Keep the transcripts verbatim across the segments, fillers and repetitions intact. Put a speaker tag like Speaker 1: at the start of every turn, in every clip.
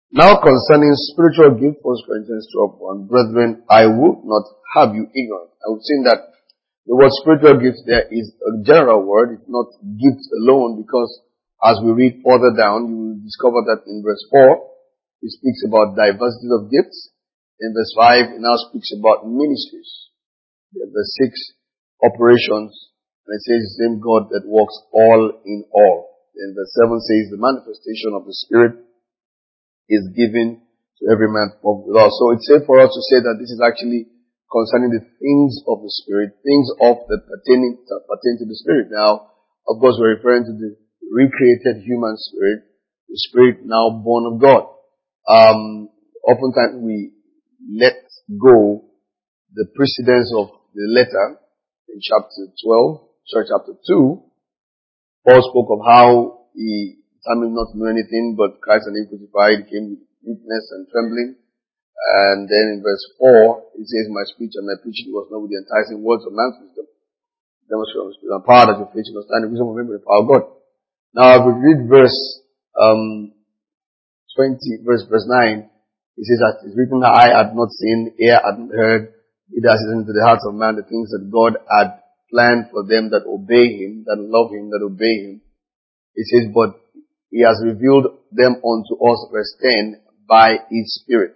Speaker 1: Now concerning spiritual gifts, First Corinthians twelve one, brethren, I would not have you ignorant. I would say that the word spiritual gifts there is a general word. It's not gifts alone, because as we read further down, you will discover that in verse four, it speaks about diversity of gifts. In verse five, it now speaks about ministries. In verse six, operations. And it says the same God that works all in all. In verse seven says the manifestation of the Spirit is given to every man from God. So it's safe for us to say that this is actually concerning the things of the Spirit, things of that pertaining that pertain to the Spirit. Now, of course, we're referring to the recreated human spirit, the Spirit now born of God. Um, oftentimes we let go the precedence of the letter in chapter twelve, sorry, chapter two. Paul spoke of how he determined not to know anything but Christ and him crucified. He came with weakness and trembling. And then in verse four, it says, my speech and my preaching was not with the enticing words of man's wisdom, demonstration of the Spirit and power, that your faith should understand the wisdom of him and the power of God. Now, if we read verse um twenty, verse verse nine, it says that it's written that eye had not seen, ear had not heard, neither has it into the hearts of man the things that God had planned for them that obey him, that love him, that obey him. It says, but he has revealed them unto us, verse ten, by his Spirit.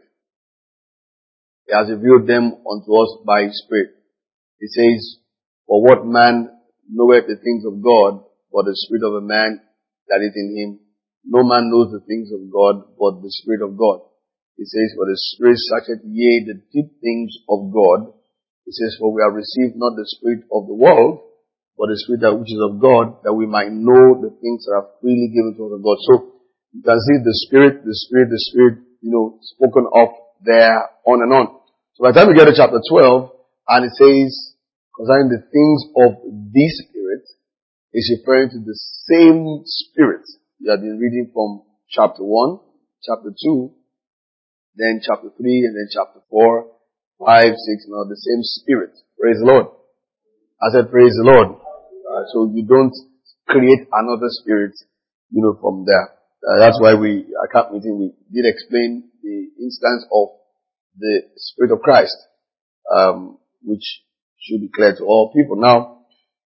Speaker 1: He has revealed them unto us by his Spirit. It says, for what man knoweth the things of God, but the Spirit of a man that is in him? No man knows the things of God, but the Spirit of God. It says, for the Spirit searcheth yea the deep things of God. It says, for we have received not the Spirit of the world, but the Spirit that which is of God, that we might know the things that are freely given to us of God. So, you can see the Spirit, the Spirit, the Spirit, you know, spoken of there, on and on. So by the time we get to chapter twelve, and it says, concerning the things of the Spirit, it's referring to the same Spirit you have been reading from chapter one, chapter two, then chapter three, and then chapter four, five, six, now the same Spirit. Praise the Lord. I said praise the Lord. Uh, so you don't create another Spirit, you know, from there. Uh, that's why we, at camp meeting, we did explain the instance of the Spirit of Christ, um, which should be clear to all people. Now,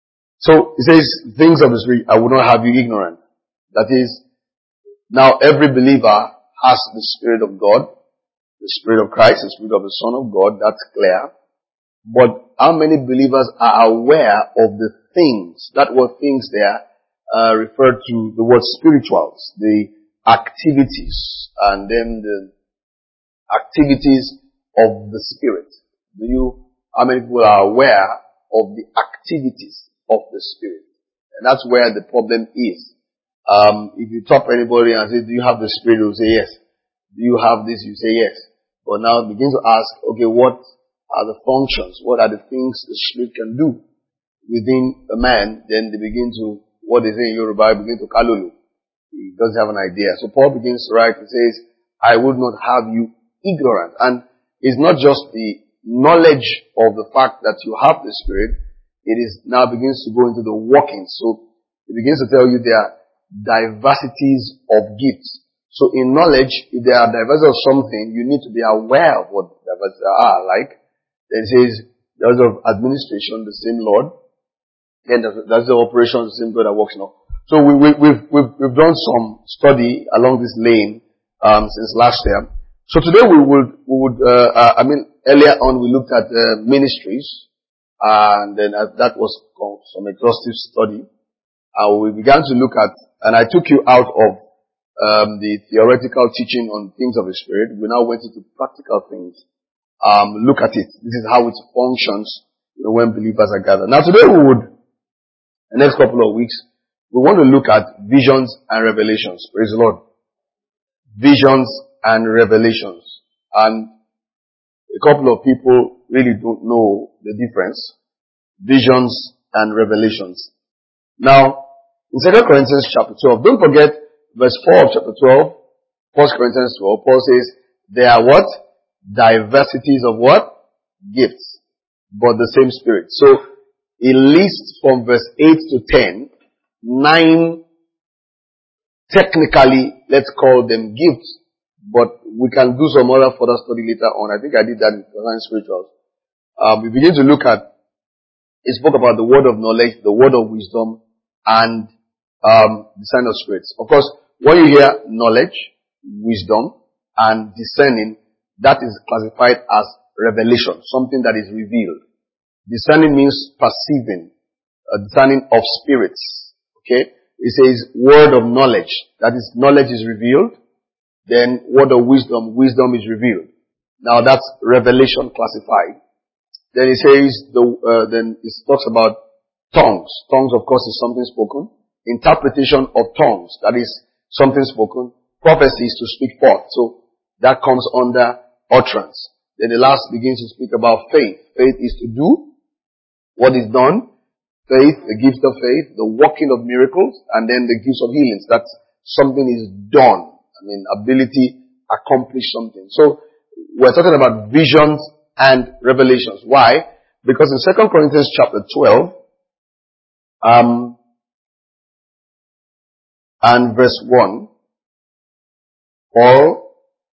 Speaker 1: so it says, things of the Spirit, I will not have you ignorant. That is, now every believer has the Spirit of God, the Spirit of Christ, the Spirit of the Son of God, that's clear. But how many believers are aware of the things, that word things there, uh, referred to the word spirituals, the activities, and then the activities of the Spirit. Do you, how many people are aware of the activities of the Spirit? And that's where the problem is. Um, if you talk to anybody and say, do you have the Spirit? They'll say yes. Do you have this? You say yes. But now begin to ask, okay, what are the functions? What are the things the Spirit can do within a man? Then they begin to, what they say in Yoruba, begin to kalulu. He doesn't have an idea. So Paul begins to write, he says, I would not have you ignorant. And it's not just the knowledge of the fact that you have the Spirit, it is now begins to go into the workings. So it begins to tell you there are diversities of gifts. So in knowledge, if there are diversities of something, you need to be aware of what diversities are. Like, then it says, there's of administration, the same Lord. Then there's the operation, the same God that works in all. So we, we, we've, we've, we've done some study along this lane, um, since last year. So today we would, we would, uh, uh I mean, earlier on we looked at, uh, ministries, and then uh, that was some exhaustive study. And we began to look at, and I took you out of, um, the theoretical teaching on things of the Spirit. We now went into practical things. Um, look at it. This is how it functions, you know, when believers are gathered. Now today we would, the next couple of weeks, we want to look at visions and revelations. Praise the Lord. Visions and revelations. And a couple of people really don't know the difference. Visions and revelations. Now, in Second Corinthians chapter twelve, don't forget verse four of chapter twelve, First Corinthians twelve, Paul says, there are what? Diversities of what? Gifts. But the same Spirit. So, he lists from verse eight to ten, nine, technically, let's call them gifts, but we can do some other further study later on. I think I did that in concerning spirituals. Um, we begin to look at, it spoke about the word of knowledge, the word of wisdom, and um, discerning of spirits. Of course, when you hear knowledge, wisdom, and discerning, that is classified as revelation, something that is revealed. Discerning means perceiving, uh, discerning of spirits. Okay? It says word of knowledge. That is, knowledge is revealed. Then word of wisdom, wisdom is revealed. Now that's revelation classified. Then it says, the, uh, then it talks about tongues. Tongues, of course, is something spoken. Interpretation of tongues, that is something spoken. Prophecy is to speak forth. So that comes under utterance. Then the last begins to speak about faith. Faith is to do what is done. Faith, the gift of faith, the working of miracles, and then the gifts of healings. That's something is done. I mean, ability, accomplish something. So we're talking about visions and revelations. Why? Because in Second Corinthians chapter twelve, um, and verse one, Paul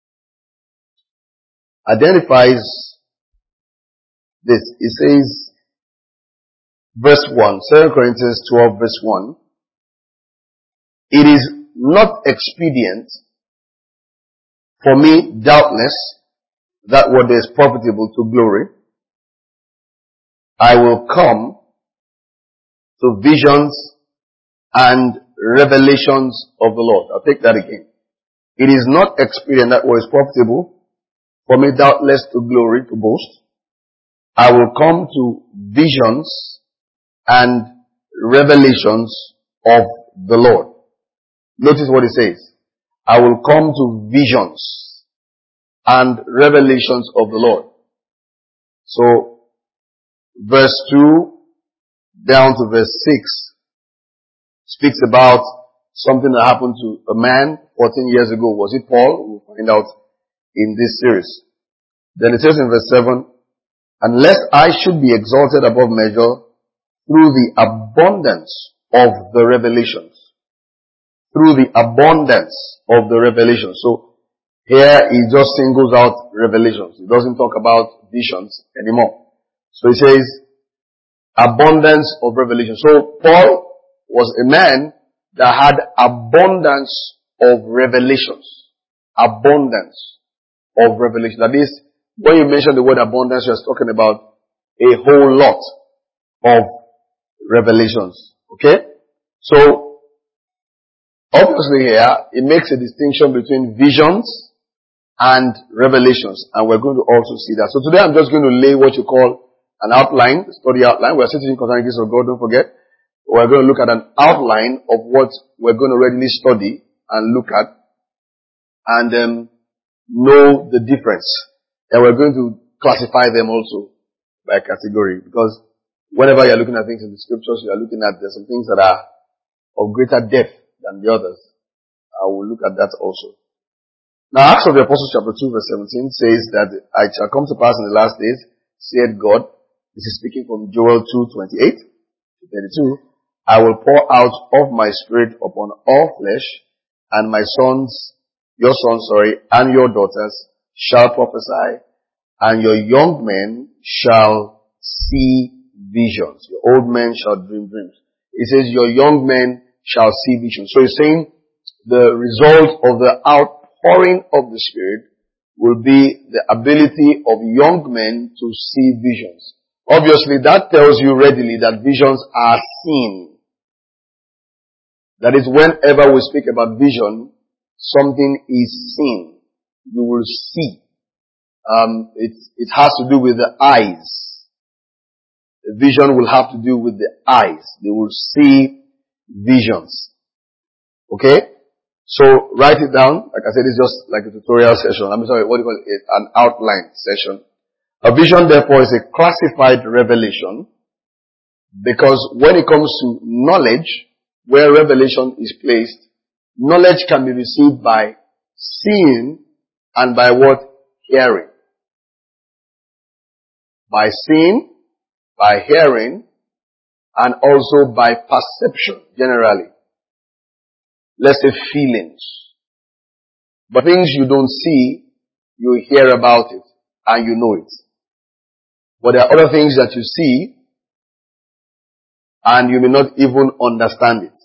Speaker 1: identifies this. It says, verse one, Second Corinthians twelve, verse one, it is not expedient for me, doubtless, that what is profitable to glory, I will come to visions and revelations of the Lord. I'll take that again. It is not expedient that what is profitable for me, doubtless, to glory, to boast. I will come to visions and revelations of the Lord. Notice what it says. I will come to visions and revelations of the Lord. So, verse two down to verse six speaks about something that happened to a man fourteen years ago. Was it Paul? We'll find out in this series. Then it says in verse seven, unless I should be exalted above measure through the abundance of the revelations. Through the abundance of the revelations. So, here he just singles out revelations. He doesn't talk about visions anymore. So he says, abundance of revelation. So Paul was a man that had abundance of revelations. Abundance of revelation. That is, when you mention the word abundance, you're talking about a whole lot of revelations. Okay? So, obviously here, it makes a distinction between visions and revelations. And we're going to also see that. So today I'm just going to lay what you call an outline, study outline. We're sitting in concerning gifts of God, don't forget. We're going to look at an outline of what we're going to readily study and look at and um, know the difference. And we're going to classify them also by category, because whenever you're looking at things in the scriptures, you're looking at there's some things that are of greater depth than the others. I will look at that also. Now, Acts of the Apostles chapter two verse seventeen says that it shall come to pass in the last days, saith God, this is speaking from Joel two twenty-eight to thirty-two, I will pour out of my spirit upon all flesh, and my sons, your sons, sorry, and your daughters shall prophesy, and your young men shall see visions. Your old men shall dream dreams. It says your young men shall see visions. So it's saying the result of the outpouring of the Spirit will be the ability of young men to see visions. Obviously, that tells you readily that visions are seen. That is, whenever we speak about vision, something is seen. You will see. Um, it, it has to do with the eyes. The vision will have to do with the eyes. They will see visions. Okay? So, write it down. Like I said, it's just like a tutorial session. I'm sorry, what do you call it? An outline session. A vision, therefore, is a classified revelation, because when it comes to knowledge, where revelation is placed, knowledge can be received by seeing and by what? Hearing. By seeing, by hearing, and also by perception, generally. Let's say feelings. But things you don't see, you hear about it and you know it. But there are other things that you see and you may not even understand it.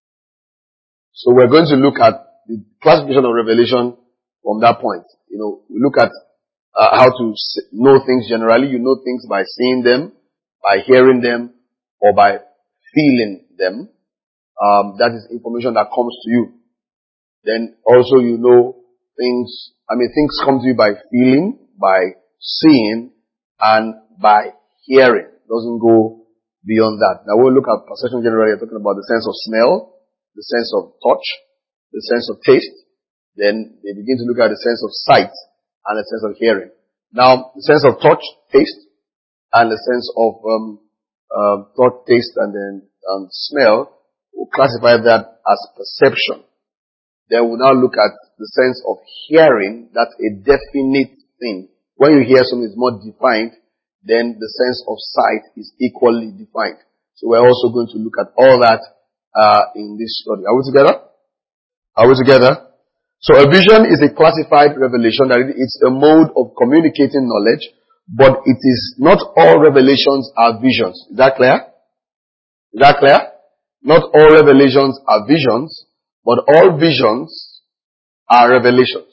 Speaker 1: So we're going to look at the classification of revelation from that point. You know, we look at uh, how to know things generally. You know things by seeing them, by hearing them, or by feeling them. Um, that is information that comes to you. Then also you know things, I mean things come to you by feeling, by seeing, and by hearing. It doesn't go beyond that. Now we'll look at perception generally. We're talking about the sense of smell, the sense of touch, the sense of taste. Then they begin to look at the sense of sight and the sense of hearing. Now, the sense of touch, taste, and the sense of um, uh, thought, taste, and then um, smell, we'll classify that as perception. Then we'll now look at the sense of hearing. That's a definite thing. When you hear something is more defined, then the sense of sight is equally defined. So we're also going to look at all that uh, in this study. Are we together? Are we together? So a vision is a classified revelation. That it's a mode of communicating knowledge, but it is not all revelations are visions. Is that clear? Is that clear? Not all revelations are visions, but all visions are revelations.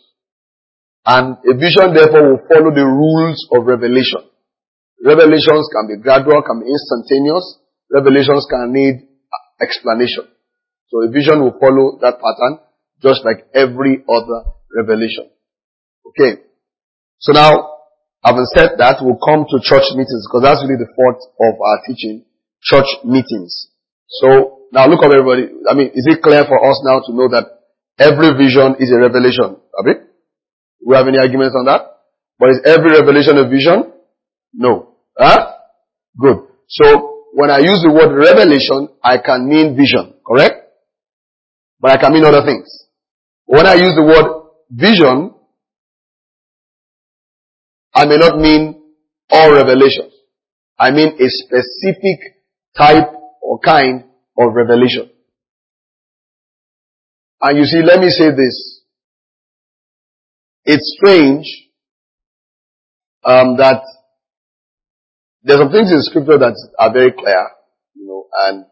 Speaker 1: And a vision therefore will follow the rules of revelation. Revelations can be gradual, can be instantaneous. Revelations can need explanation. So a vision will follow that pattern just like every other revelation. Okay. So now, having said that, we'll come to church meetings because that's really the fault of our teaching, church meetings. So now look at everybody. I mean, is it clear for us now to know that every vision is a revelation? Abi? Do we have any arguments on that? But is every revelation a vision? No. Huh? Good. So when I use the word revelation, I can mean vision, correct? But I can mean other things. When I use the word vision, I may not mean all revelations. I mean a specific type or kind of revelation. And you see, let me say this. It's strange um, that there's some things in Scripture that are very clear, you know, and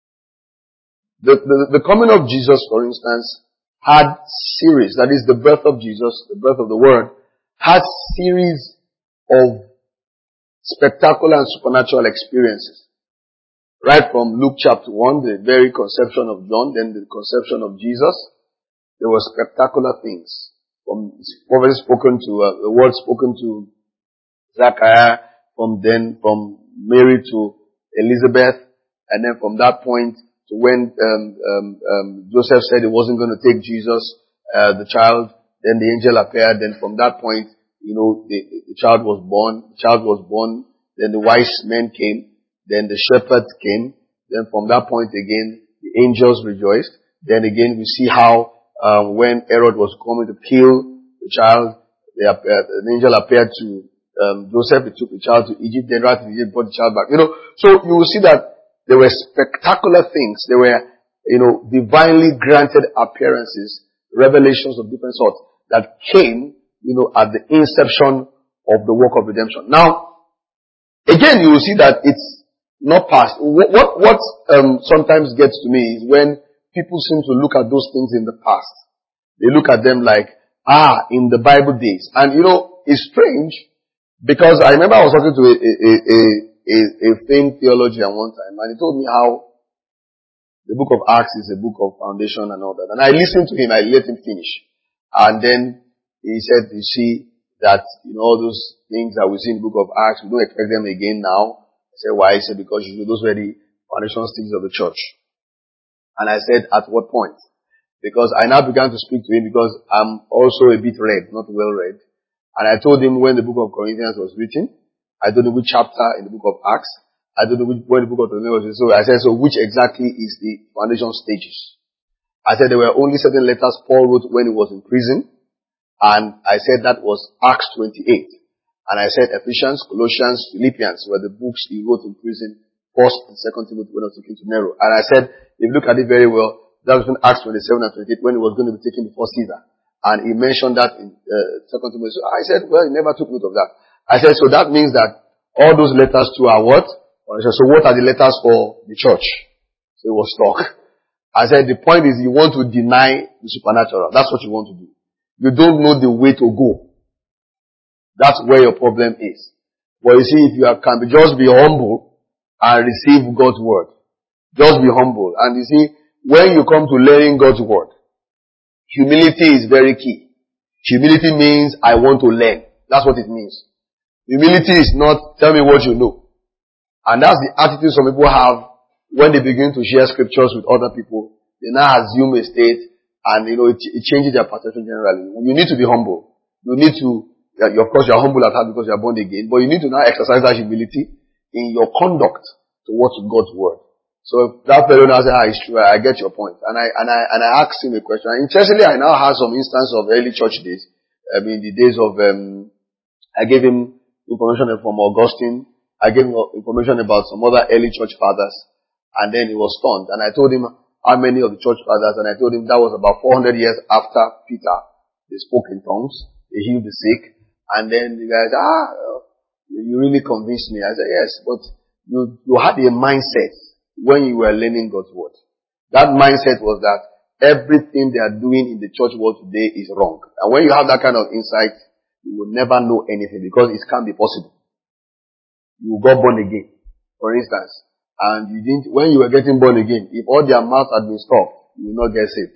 Speaker 1: the, the, the coming of Jesus, for instance, had series, that is the birth of Jesus, the birth of the Word, had series of spectacular and supernatural experiences. Right from Luke chapter one, the very conception of John, then the conception of Jesus, there were spectacular things. From prophecy spoken to, uh, the word spoken to Zachariah, from then, from Mary to Elizabeth, and then from that point to when um, um, um, Joseph said he wasn't going to take Jesus, uh, the child, then the angel appeared, then from that point, you know, the, the child was born, the child was born, then the wise men came, then the shepherds came, then from that point again, the angels rejoiced, then again we see how um, when Herod was coming to kill the child, they appeared, an angel appeared to um, Joseph, he took the child to Egypt, then right to Egypt, brought the child back. You know, so you will see that there were spectacular things. There were, you know, divinely granted appearances, revelations of different sorts that came, you know, at the inception of the work of redemption. Now, again, you will see that it's not past. What, what, what um, sometimes gets to me is when people seem to look at those things in the past. They look at them like, ah, in the Bible days. And, you know, it's strange because I remember I was talking to a, a, a, a, a famed theologian one time, and he told me how the book of Acts is a book of foundation and all that. And I listened to him, I let him finish. And then he said, you see, that, you know, all those things that we see in the book of Acts, we don't expect them again now. I said, why? He said, because you know, those were the foundation stages of the church. And I said, at what point? Because I now began to speak to him because I'm also a bit read, not well read. And I told him when the book of Corinthians was written, I don't know which chapter in the book of Acts, I don't know which, when the book of Corinthians was written. So I said, so which exactly is the foundation stages? I said there were only certain letters Paul wrote when he was in prison. And I said that was Acts twenty-eight. And I said Ephesians, Colossians, Philippians were the books he wrote in prison. First and Second Timothy when he was taken to Nero. And I said, if you look at it very well, that was in Acts twenty-seven and twenty-eight when he was going to be taken before Caesar. And he mentioned that in uh, Second Timothy. So I said, well, he never took note of that. I said, so that means that all those letters too are what? So what are the letters for the church? So it was stuck. I said, the point is you want to deny the supernatural. That's what you want to do. You don't know the way to go. That's where your problem is. But you see, if you are, can be, just be humble and receive God's word. Just be humble. And you see, when you come to learning God's word, humility is very key. Humility means I want to learn. That's what it means. Humility is not tell me what you know. And that's the attitude some people have when they begin to share scriptures with other people. They now assume a state and you know it, it changes their perception generally. You need to be humble. You need to, of course you are humble at heart because you are born again, but you need to now exercise that humility in your conduct towards God's word. So if that fellow now says, ah, it's true, I get your point. And I, and I, and I asked him a question. And interestingly, I now have some instance of early church days. I mean, the days of, um, I gave him information from Augustine. I gave him information about some other early church fathers. And then he was stunned. And I told him how many of the church fathers, and I told him that was about four hundred years after Peter. They spoke in tongues. They healed the sick. And then the guy said, ah, you really convinced me. I said, yes, but you, you had a mindset when you were learning God's word. That mindset was that everything they are doing in the church world today is wrong. And when you have that kind of insight, you will never know anything because it can't be possible. You got born again, for instance, and you didn't, when you were getting born again, if all their mouths had been stopped, you will not get saved.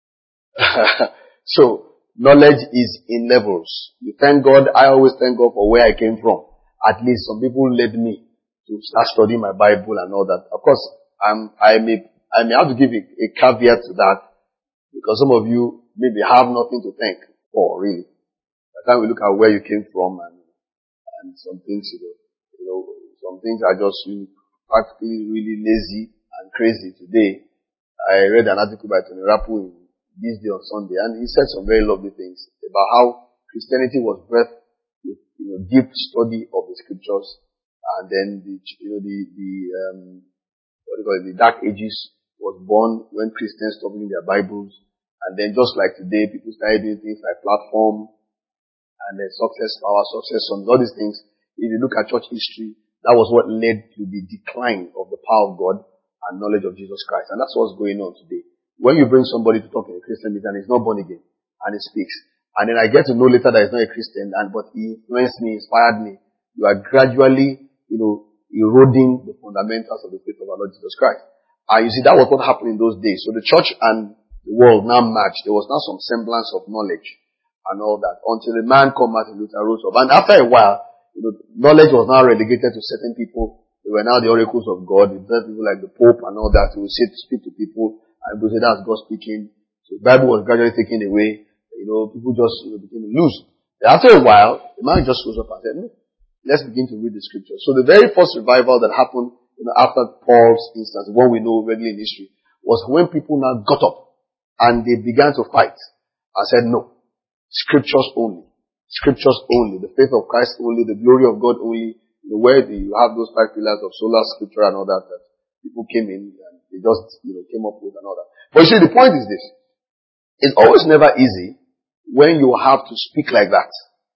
Speaker 1: So, knowledge is in levels. You thank God, I always thank God for where I came from. At least some people led me to start studying my Bible and all that. Of course, I'm, I may, I may have to give a, a caveat to that because some of you maybe have nothing to thank for, really. By the time we look at where you came from and, and some things, you know, you know, some things are just really, practically really lazy and crazy today. I read an article by Tony Rapu in this day on Sunday and he said some very lovely things about how Christianity was birthed with, you know, deep study of the scriptures. And then the, you know, the, the, um, what do you call it, the Dark Ages was born when Christians stopped reading their Bibles. And then just like today, people started doing things like platform and then success power, success songs, all these things. If you look at church history, that was what led to the decline of the power of God and knowledge of Jesus Christ. And that's what's going on today. When you bring somebody to talk in a Christian meeting and he's not born again and he speaks, and then I get to know later that he's not a Christian, and but he influenced me, inspired me, you are gradually you know, eroding the fundamentals of the faith of our Lord Jesus Christ. And you see, that was what happened in those days. So the church and the world now merged. There was now some semblance of knowledge and all that until the man called Martin Luther rose up. And after a while, you know, knowledge was now relegated to certain people. They were now the oracles of God. The people like the Pope and all that who would sit to speak to people and people say that's God speaking. So the Bible was gradually taken away. You know, people just you know, became loose. After a while, the man just rose up and said, no. Let's begin to read the scriptures. So the very first revival that happened you know, after Paul's instance, what we know regularly in history, was when people now got up and they began to fight and said, no, scriptures only. Scriptures only. The faith of Christ only. The glory of God only. You know, where you have those five pillars of sola scriptura and all that, that people came in and they just you know, came up with and all that. But you see, the point is this. It's always never easy when you have to speak like that.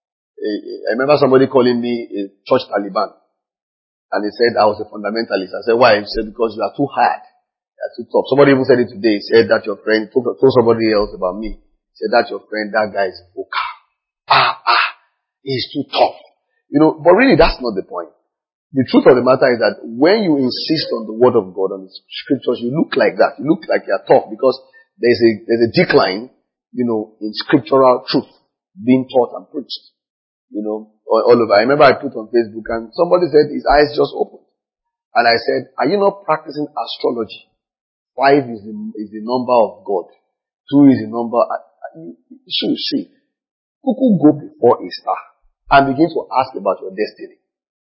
Speaker 1: I remember somebody calling me a church Taliban. And he said I was a fundamentalist. I said, why? He said, because you are too hard. You are too tough. Somebody even said it today. He said that your friend, told, told somebody else about me. He said that your friend, that guy is vocal. Ah, ah, he's too tough. You know, but really that's not the point. The truth of the matter is that when you insist on the word of God, on the scriptures, you look like that. You look like you're tough because there's a, there's a decline, you know, in scriptural truth being taught and preached. You know, all over. I remember I put on Facebook and somebody said his eyes just opened. And I said, are you not practicing astrology? Five is the, is the number of God. Two is the number. You should see. People go before a star and begin to ask about your destiny.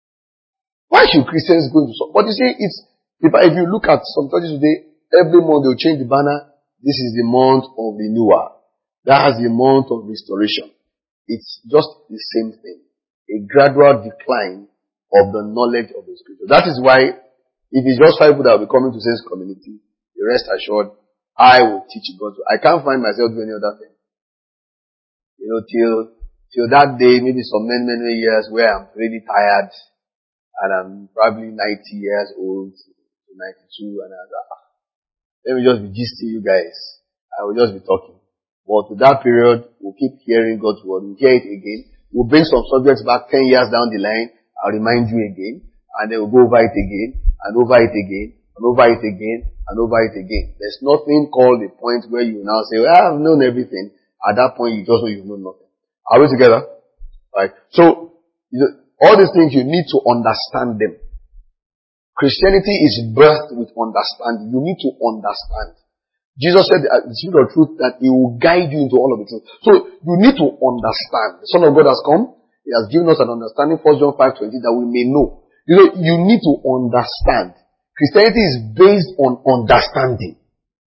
Speaker 1: Why should Christians go into some? But you see, it's, if, if you look at some churches today, every month they'll change the banner. This is the month of renewal. That's the month of restoration. It's just the same thing. A gradual decline of the knowledge of the scripture. That is why, if it's just five people that will be coming to Saints Community, rest assured, I will teach God. I can't find myself doing any other thing. You know, till, till that day, maybe some many, many years where I'm really tired and I'm probably ninety years old, ninety-two, and I was like, ah, let me just be gisting you guys. I will just be talking. But to that period, we'll keep hearing God's word. We'll hear it again. We'll bring some subjects back ten years down the line. I'll remind you again. And then we'll go over it again. And over it again. And over it again. And over it again. There's nothing called a point where you now say, well, I've known everything. At that point, you just know you've known nothing. Are we together? Right? So, you know, all these things, you need to understand them. Christianity is birthed with understanding. You need to understand. Jesus said, the Spirit of truth, that He will guide you into all of the truth. So, you need to understand. The Son of God has come. He has given us an understanding, First John five twenty, that we may know. You know, you need to understand. Christianity is based on understanding.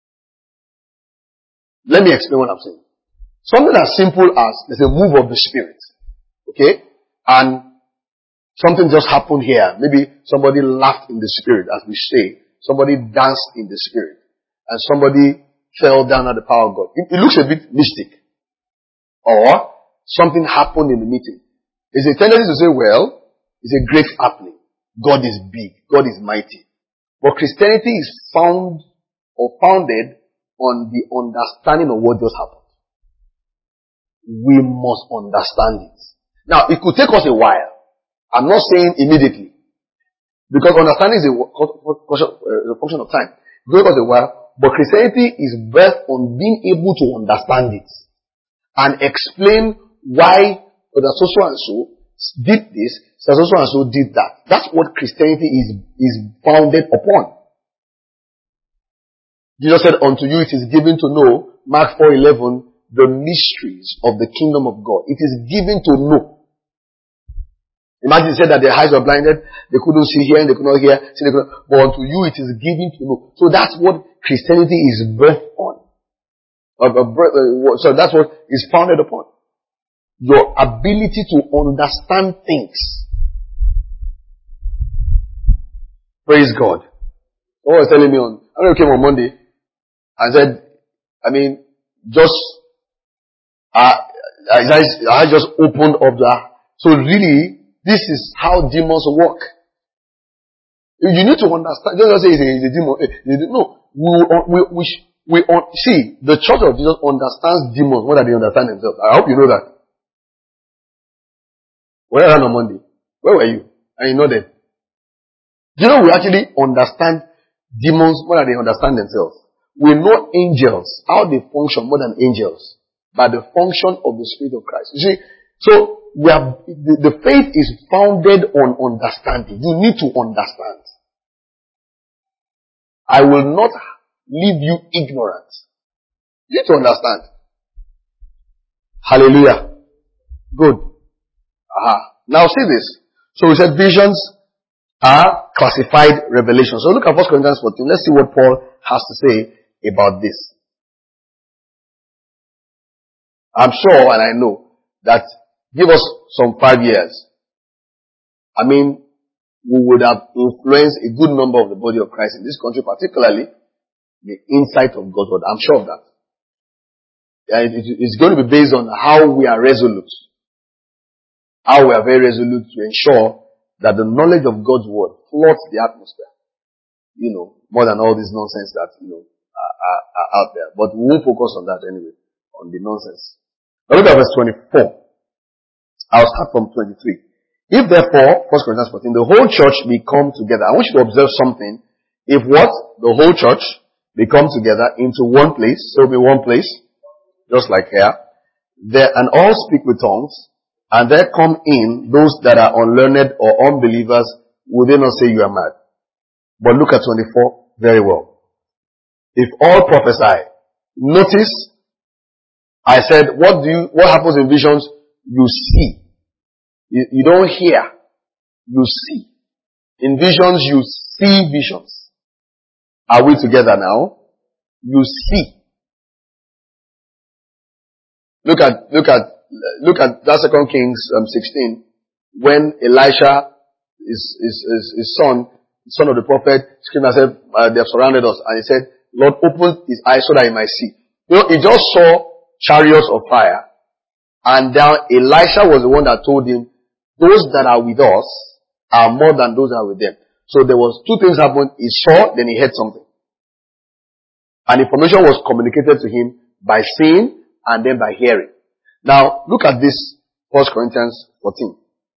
Speaker 1: Let me explain what I'm saying. Something as simple as, there's a move of the Spirit. Okay? And something just happened here. Maybe somebody laughed in the Spirit, as we say. Somebody danced in the Spirit. And somebody fell down at the power of God. It, it looks a bit mystic. Or something happened in the meeting. There's a tendency to say, well, it's a great happening. God is big. God is mighty. But Christianity is found or founded on the understanding of what just happened. We must understand it. Now, it could take us a while. I'm not saying immediately. Because understanding is a, a function of time. It will take us a while. But Christianity is birthed on being able to understand it and explain why that so so and so did this, so so and so did that. That's what Christianity is, is founded upon. Jesus said, unto you it is given to know, Mark four eleven, the mysteries of the kingdom of God. It is given to know. Imagine he said that their eyes were blinded, they couldn't see here, and they could not hear, see they could not, but unto you it is given to know. So that's what Christianity is birthed on. So that's what is founded upon. Your ability to understand things. Praise God. Someone was telling me on, I know he came on Monday, and said, I mean, just, uh, I just opened up the, so really, this is how demons work. You need to understand. Don't say it's a, it's a demon. No, we we we, we see the Church of Jesus understands demons more than they understand themselves. I hope you know that. Where were you on Monday? Where were you? And you know that. Do you know we actually understand demons more than they understand themselves? We know angels, how they function more than angels, by the function of the Spirit of Christ. You see, so we are, the, the faith is founded on understanding. You need to understand. I will not leave you ignorant. You need to understand. Hallelujah. Good. Aha. Now see this. So we said visions are classified revelations. So look at First Corinthians fourteen. Let's see what Paul has to say about this. I'm sure and I know that give us some five years. I mean, we would have influenced a good number of the body of Christ in this country, particularly the insight of God's word. I'm sure of that. And it, it's going to be based on how we are resolute. How we are very resolute to ensure that the knowledge of God's word floods the atmosphere. You know, more than all this nonsense that, you know, are, are, are out there. But we won't focus on that anyway, on the nonsense. Now look at verse twenty-four. I'll start from twenty-three. If therefore, First Corinthians fourteen, the whole church be come together. I want you to observe something. If what? The whole church be come together into one place, so it'll be one place, just like here, there, and all speak with tongues, and there come in those that are unlearned or unbelievers, will they not say you are mad? But look at twenty-four very well. If all prophesy, notice, I said, what do you, what happens in visions? You see. You, you don't hear. You see. In visions, you see visions. Are we together now? You see. Look at, look at, look at that Second Kings um, sixteen, when Elisha, his, his, his, his son, son of the prophet, screamed and said, uh, they have surrounded us. And he said, Lord, open his eyes so that he might see. You know, he just saw chariots of fire. And now Elisha was the one that told him, those that are with us are more than those that are with them. So there was two things happened. He saw, then he heard something. And information was communicated to him by seeing and then by hearing. Now, look at this, First Corinthians fourteen.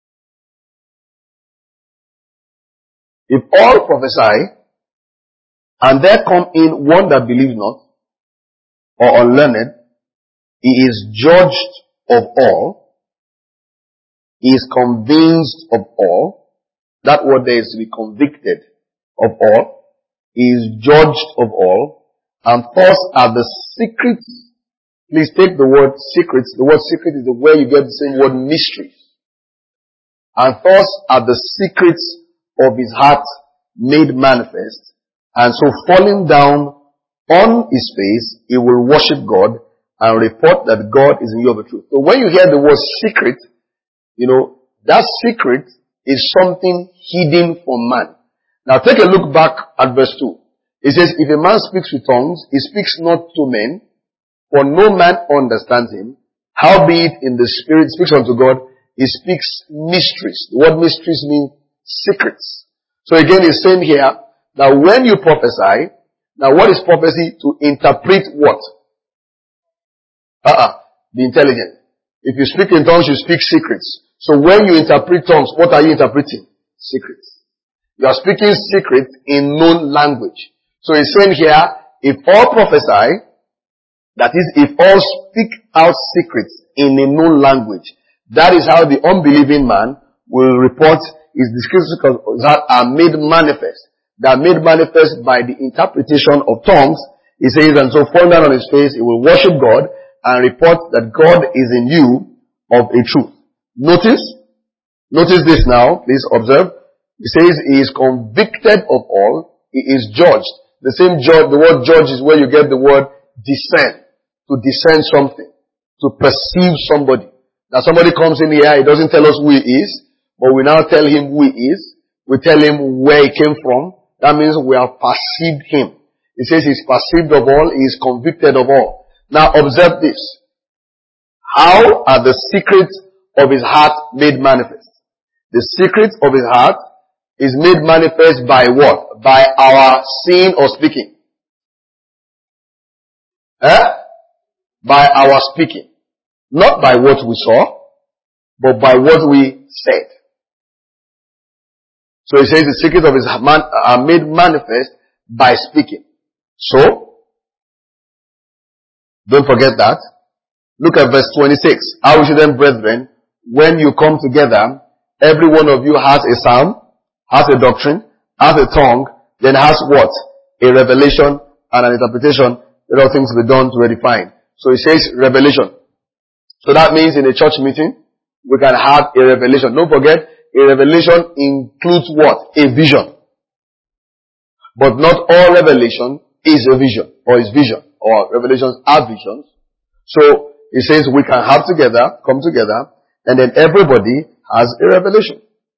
Speaker 1: If all prophesy, and there come in one that believes not, or unlearned, he is judged of all, he is convinced of all. That word there is to be convicted of all. He is judged of all. And thus are the secrets. Please take the word secrets. The word secret is the where you get the same word mysteries. And thus are the secrets of his heart made manifest. And so falling down on his face, he will worship God and report that God is in you of the truth. So when you hear the word secret, you know, that secret is something hidden from man. Now take a look back at verse two. It says, if a man speaks with tongues, he speaks not to men, for no man understands him. Howbeit in the spirit speaks unto God, he speaks mysteries. The word mysteries means secrets. So again, he's saying here that when you prophesy, now what is prophecy? To interpret what? Uh-uh. Be intelligent. If you speak in tongues, you speak secrets. So when you interpret tongues, what are you interpreting? Secrets. You are speaking secrets in known language. So he's saying here, if all prophesy, that is, if all speak out secrets in a known language, that is how the unbelieving man will report his discrepancies that are made manifest. That are made manifest by the interpretation of tongues. He says, and so fall down on his face, he will worship God and report that God is in you of a truth. Notice, notice this now, please observe. He says he is convicted of all, he is judged. The same judge, the word judge is where you get the word discern. To discern something. To perceive somebody. Now somebody comes in here, he doesn't tell us who he is, but we now tell him who he is. We tell him where he came from. That means we have perceived him. He says he's perceived of all, he is convicted of all. Now observe this. How are the secrets of his heart made manifest? The secret of his heart is made manifest by what? By our seeing or speaking. Eh? By our speaking. Not by what we saw, but by what we said. So he says the secrets of his heart are made manifest by speaking. So, don't forget that. Look at verse twenty-six. I wish you then, brethren, when you come together, every one of you has a psalm, has a doctrine, has a tongue, then has what? A revelation and an interpretation. Let all things be done to edify. So he says revelation. So that means in a church meeting, we can have a revelation. Don't forget, a revelation includes what? A vision. But not all revelation is a vision, or is vision, or revelations are visions. So he says we can have together, come together, and then everybody has a revelation.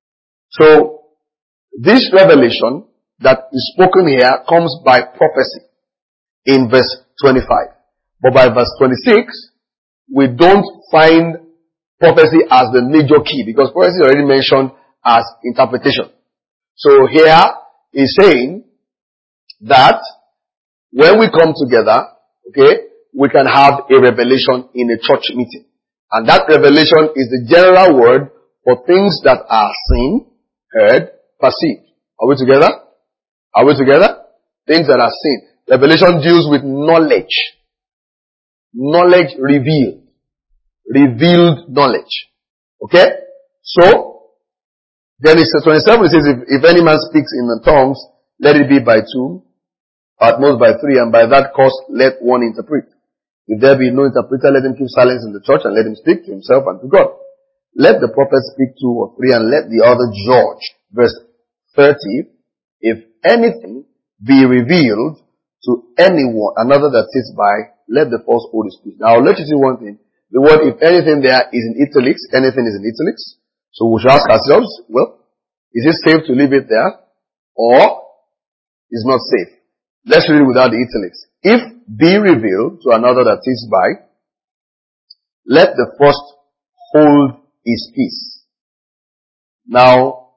Speaker 1: So this revelation that is spoken here comes by prophecy in verse twenty-five. But by verse twenty-six, we don't find prophecy as the major key, because prophecy is already mentioned as interpretation. So here he's saying that when we come together, okay, we can have a revelation in a church meeting. And that revelation is the general word for things that are seen, heard, perceived. Are we together? Are we together? Things that are seen. Revelation deals with knowledge. Knowledge revealed. Revealed knowledge. Okay? So, Genesis twenty-seven, it says, if, if any man speaks in the tongues, let it be by two, at most by three, and by that cause let one interpret. If there be no interpreter, let him keep silence in the church, and let him speak to himself and to God. Let the prophet speak two or three, and let the other judge. Verse thirty, if anything be revealed to anyone, another that sits by, let the first hold his peace. Now, let you see one thing. The word if anything there is in italics, anything is in italics. So we should ask ourselves, well, is it safe to leave it there? Or is not safe? Let's read it without the italics. If be revealed to another that sits by, let the first hold his peace. Now,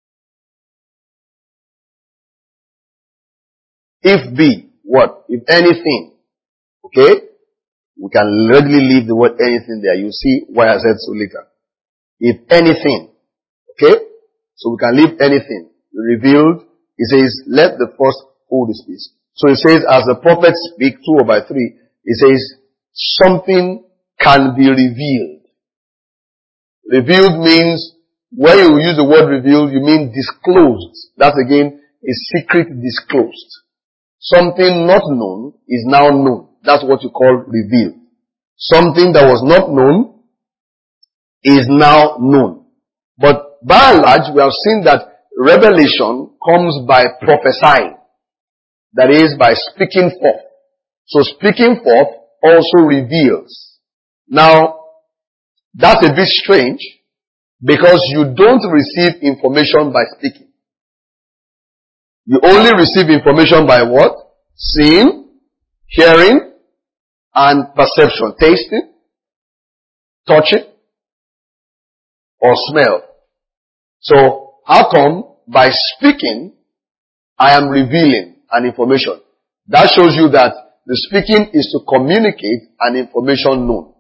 Speaker 1: if be, what? If anything, okay? We can readily leave the word anything there. You see why I said so later. If anything, okay? So we can leave anything revealed. It says, let the first hold his peace. So it says, as the prophets speak, two or by three, it says, something can be revealed. Revealed means, when you use the word revealed, you mean disclosed. That's again, a secret disclosed. Something not known is now known. That's what you call revealed. Something that was not known is now known. But by and large, we have seen that revelation comes by prophesying. That is, by speaking forth. So speaking forth also reveals. Now, that's a bit strange because you don't receive information by speaking. You only receive information by what? Seeing, hearing, and perception. Tasting, touching, or smell. So, how come by speaking, I am revealing an information? That shows you that the speaking is to communicate an information known.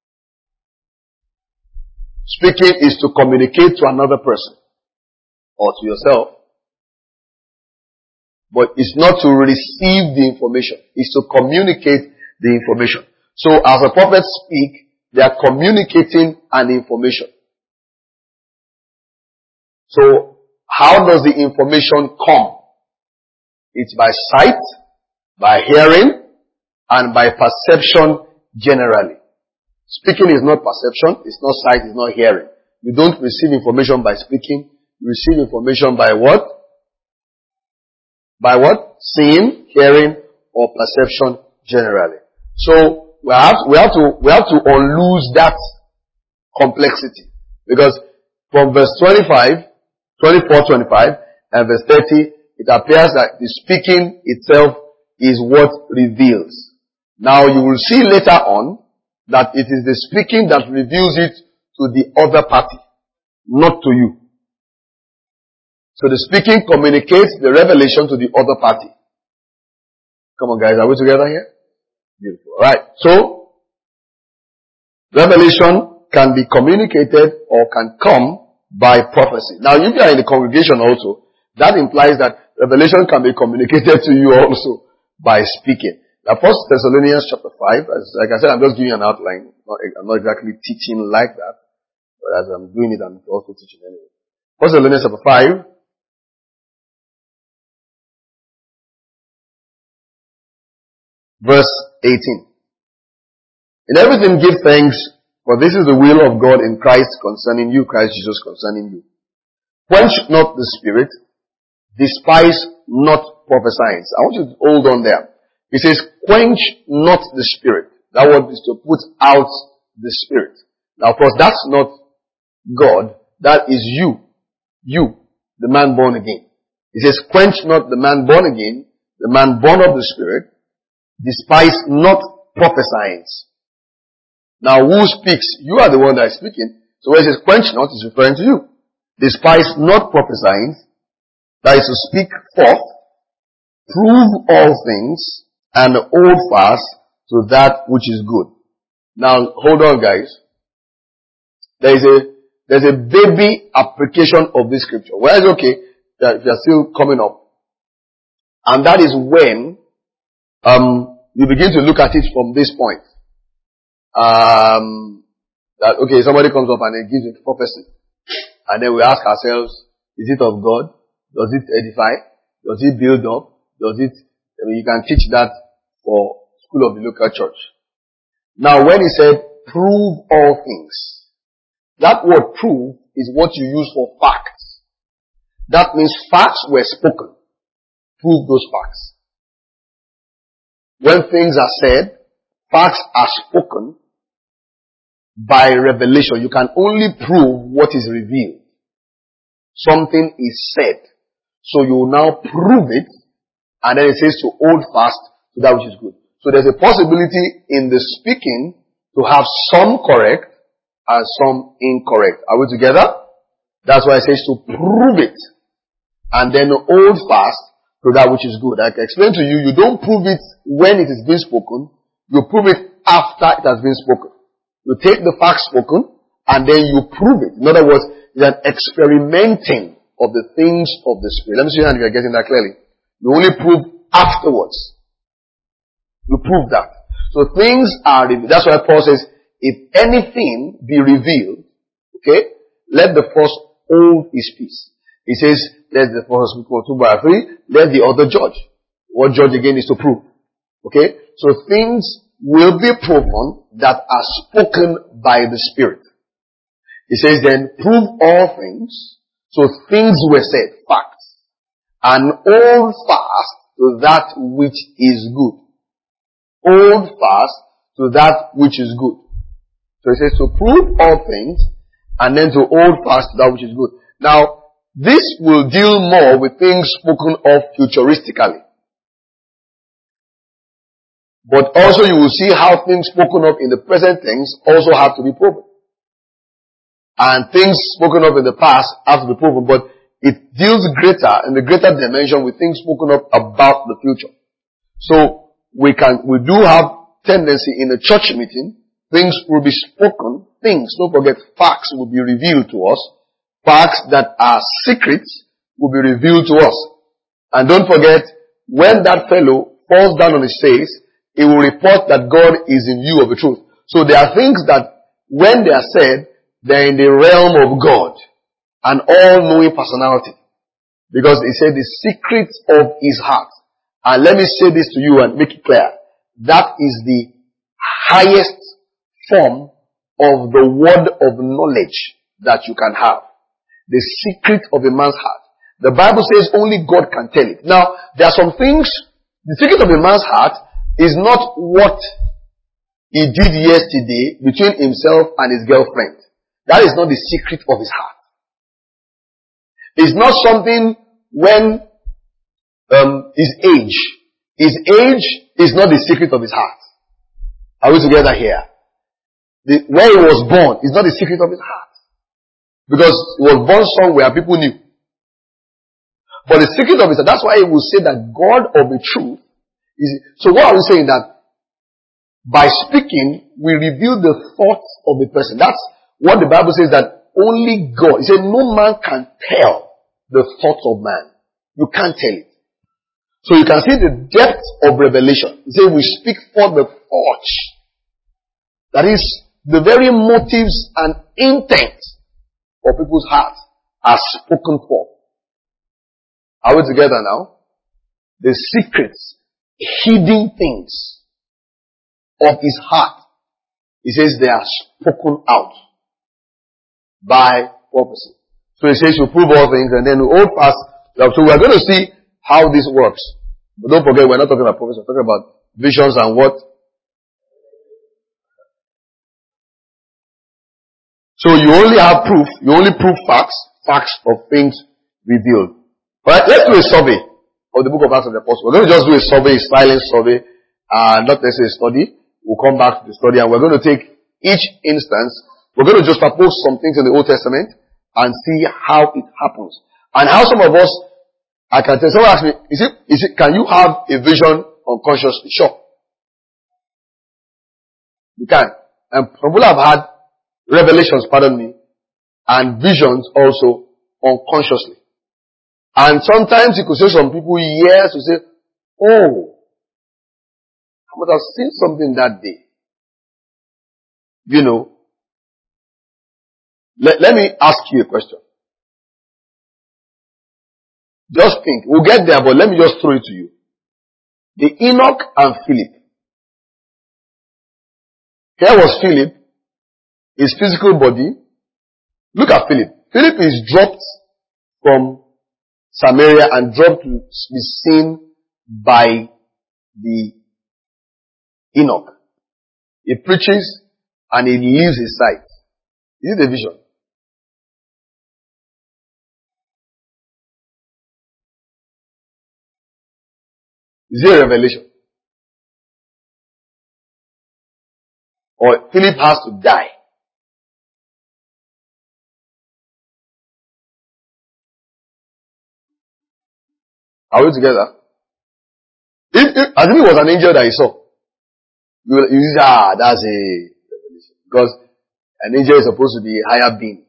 Speaker 1: Speaking is to communicate to another person or to yourself. But it's not to receive the information. It's to communicate the information. So as the prophets speak, they are communicating an information. So how does the information come? It's by sight, by hearing, and by perception generally. Speaking is not perception, it's not sight, it's not hearing. You don't receive information by speaking. You receive information by what? By what? Seeing, hearing, or perception generally. So we have, we have to, we have to unloose that complexity. Because from verse twenty-five, twenty-four, twenty-five, and verse thirty, it appears that the speaking itself is what reveals. Now you will see later on that it is the speaking that reveals it to the other party, not to you. So the speaking communicates the revelation to the other party. Come on guys, are we together here? Beautiful. Alright, so revelation can be communicated or can come by prophecy. Now if you are in the congregation also, that implies that revelation can be communicated to you also by speaking. Now First Thessalonians chapter five, as like I said, I'm just giving you an outline. I'm not exactly teaching like that, but as I'm doing it, I'm also teaching anyway. First Thessalonians chapter five, verse eighteen. In everything give thanks, for this is the will of God in Christ concerning you, Christ Jesus concerning you. Quench not the spirit, despise not prophesying. I want you to hold on there. It says, quench not the spirit. That word is to put out the spirit. Now of course that's not God, that is you. You, the man born again. It says, quench not the man born again, the man born of the spirit, despise not prophesying. Now who speaks? You are the one that is speaking. So when it says quench not, it's referring to you. Despise not prophesying, that is to speak forth, prove all things, and hold fast to that which is good. Now hold on guys. There is a, there's a baby application of this scripture. Where it's okay, that if you're still coming up. And that is when, um, you begin to look at it from this point. Um, that, okay, somebody comes up and it gives a prophecy. And then we ask ourselves, is it of God? Does it edify? Does it build up? Does it, I mean, you can teach that for school of the local church. Now when he said, prove all things, that word prove is what you use for facts. That means facts were spoken. Prove those facts. When things are said, facts are spoken by revelation. You can only prove what is revealed. Something is said. So you now prove it, and then it says to hold fast to that which is good. So there's a possibility in the speaking to have some correct and some incorrect. Are we together? That's why it says to prove it. And then hold fast to that which is good. I can explain to you, you don't prove it when it is being spoken. You prove it after it has been spoken. You take the fact spoken and then you prove it. In other words, it's an experimenting of the things of the Spirit. Let me see if you're getting that clearly. You only prove afterwards. You prove that. So things are revealed. That's why Paul says, if anything be revealed, okay, let the first hold his peace. He says, let the first two by three, let the other judge. What judge again is to prove. Okay? So things will be proven that are spoken by the Spirit. He says then, prove all things. So things were said, facts. And hold fast to that which is good. Hold fast to that which is good. So he says to prove all things and then to hold fast to that which is good. Now, this will deal more with things spoken of futuristically. But also you will see how things spoken of in the present tense also have to be proven. And things spoken of in the past have to be proven, but it deals greater, in the greater dimension with things spoken of about the future. So, we can, we do have tendency in a church meeting, things will be spoken, things, don't forget, facts will be revealed to us. Facts that are secrets will be revealed to us. And don't forget, when that fellow falls down on his face, he will report that God is in view of the truth. So there are things that, when they are said, they're in the realm of God, an all-knowing personality. Because he said the secret of his heart. And let me say this to you and make it clear. That is the highest form of the word of knowledge that you can have. The secret of a man's heart. The Bible says only God can tell it. Now, there are some things, the secret of a man's heart is not what he did yesterday between himself and his girlfriend. That is not the secret of his heart. It's not something when um, his age. His age is not the secret of his heart. Are we together here? The, where he was born is not the secret of his heart. Because he was born somewhere people knew. But the secret of his heart, that's why he will say that God of the truth is. So what are we saying? That by speaking, we reveal the thoughts of the person. That's what the Bible says, that only God. He said no man can tell the thoughts of man. You can't tell it. So you can see the depth of revelation. He said we speak for the thoughts. That is, the very motives and intent of people's hearts are spoken for. Are we together now? The secrets, hidden things of his heart. He says they are spoken out by prophecy. So he says you prove all things and then we hold fast. So we are going to see how this works. But don't forget, we're not talking about prophecy, we're talking about visions and what. So you only have proof, you only prove facts, facts of things revealed. Alright, let's do a survey of the book of Acts of the Apostles. We're going to just do a survey, a silent survey, uh, not necessarily a study. We'll come back to the study and we're going to take each instance. We're going to just propose some things in the Old Testament and see how it happens. And how some of us, I can tell, someone asked me, is it, is it, can you have a vision unconsciously? Sure. You can. And people have had revelations, pardon me, and visions also unconsciously. And sometimes you could say some people years to say, oh, I must have seen something that day. You know. Let, let me ask you a question. Just think. We'll get there, but let me just throw it to you. The Enoch and Philip. Here was Philip, his physical body. Look at Philip. Philip is dropped from Samaria and dropped to be seen by the Enoch. He preaches and he leaves his sight. Is it a vision? Is it a revelation? or Philip has to die. Are we together? If, if, as if it was an angel that he saw, you will, you say, ah, that's a revelation. Because an angel is supposed to be a higher being.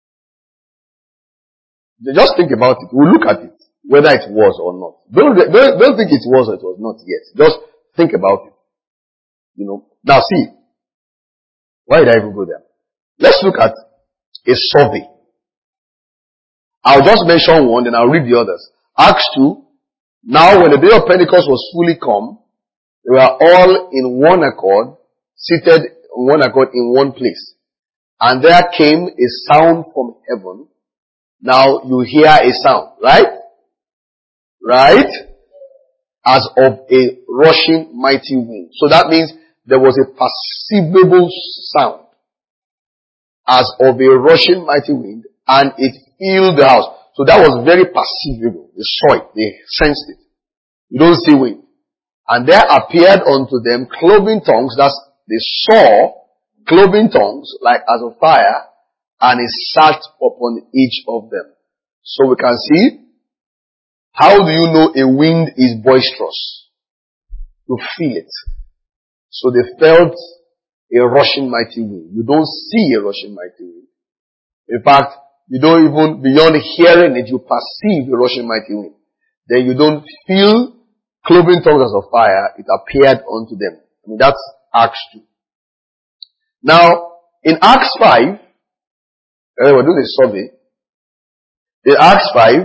Speaker 1: Just think about it. We'll look at it, whether it was or not. Don't, don't, don't think it was or it was not yet. Just think about it. You know. Now see, why did I even go there? Let's look at a survey. I'll just mention one, then I'll read the others. Acts two. Now when the day of Pentecost was fully come, they were all in one accord, seated in one accord in one place. And there came a sound from heaven. Now you hear a sound, right? Right? As of a rushing mighty wind. So that means there was a perceivable sound as of a rushing mighty wind, and it filled the house. So that was very perceivable. They saw it. They sensed it. You don't see wind. And there appeared unto them cloven tongues. That's, they saw cloven tongues like as of fire, and it sat upon each of them. So we can see, how do you know a wind is boisterous? You feel it. So they felt a rushing mighty wind. You don't see a rushing mighty wind. In fact, you don't even, beyond hearing it, you perceive a rushing mighty wind. Then you don't feel cloven tongues as of fire. It appeared unto them. I mean, that's Acts two. Now, in Acts five, we're doing a survey. In Acts five,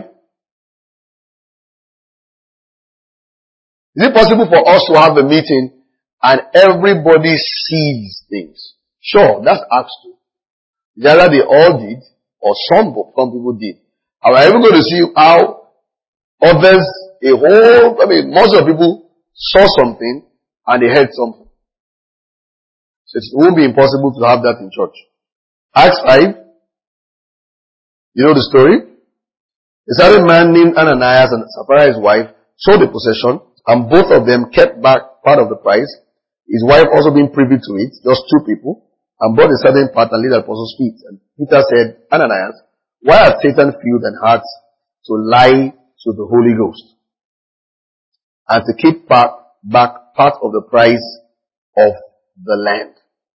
Speaker 1: is it possible for us to have a meeting and everybody sees things? Sure, that's Acts two. Either they all did, or some, some people did. And we're even going to see how others, a whole, I mean, most of the people saw something and they heard something. So it won't be impossible to have that in church. Acts five, you know the story? A certain man named Ananias and Sapphira, his wife, sold the possession, and both of them kept back part of the price. His wife also being privy to it, just two people, and brought a certain part and laid at the apostles' feet. And Peter said, Ananias, why hath Satan filled thine heart to lie to the Holy Ghost, and to keep back, back part of the price of the land?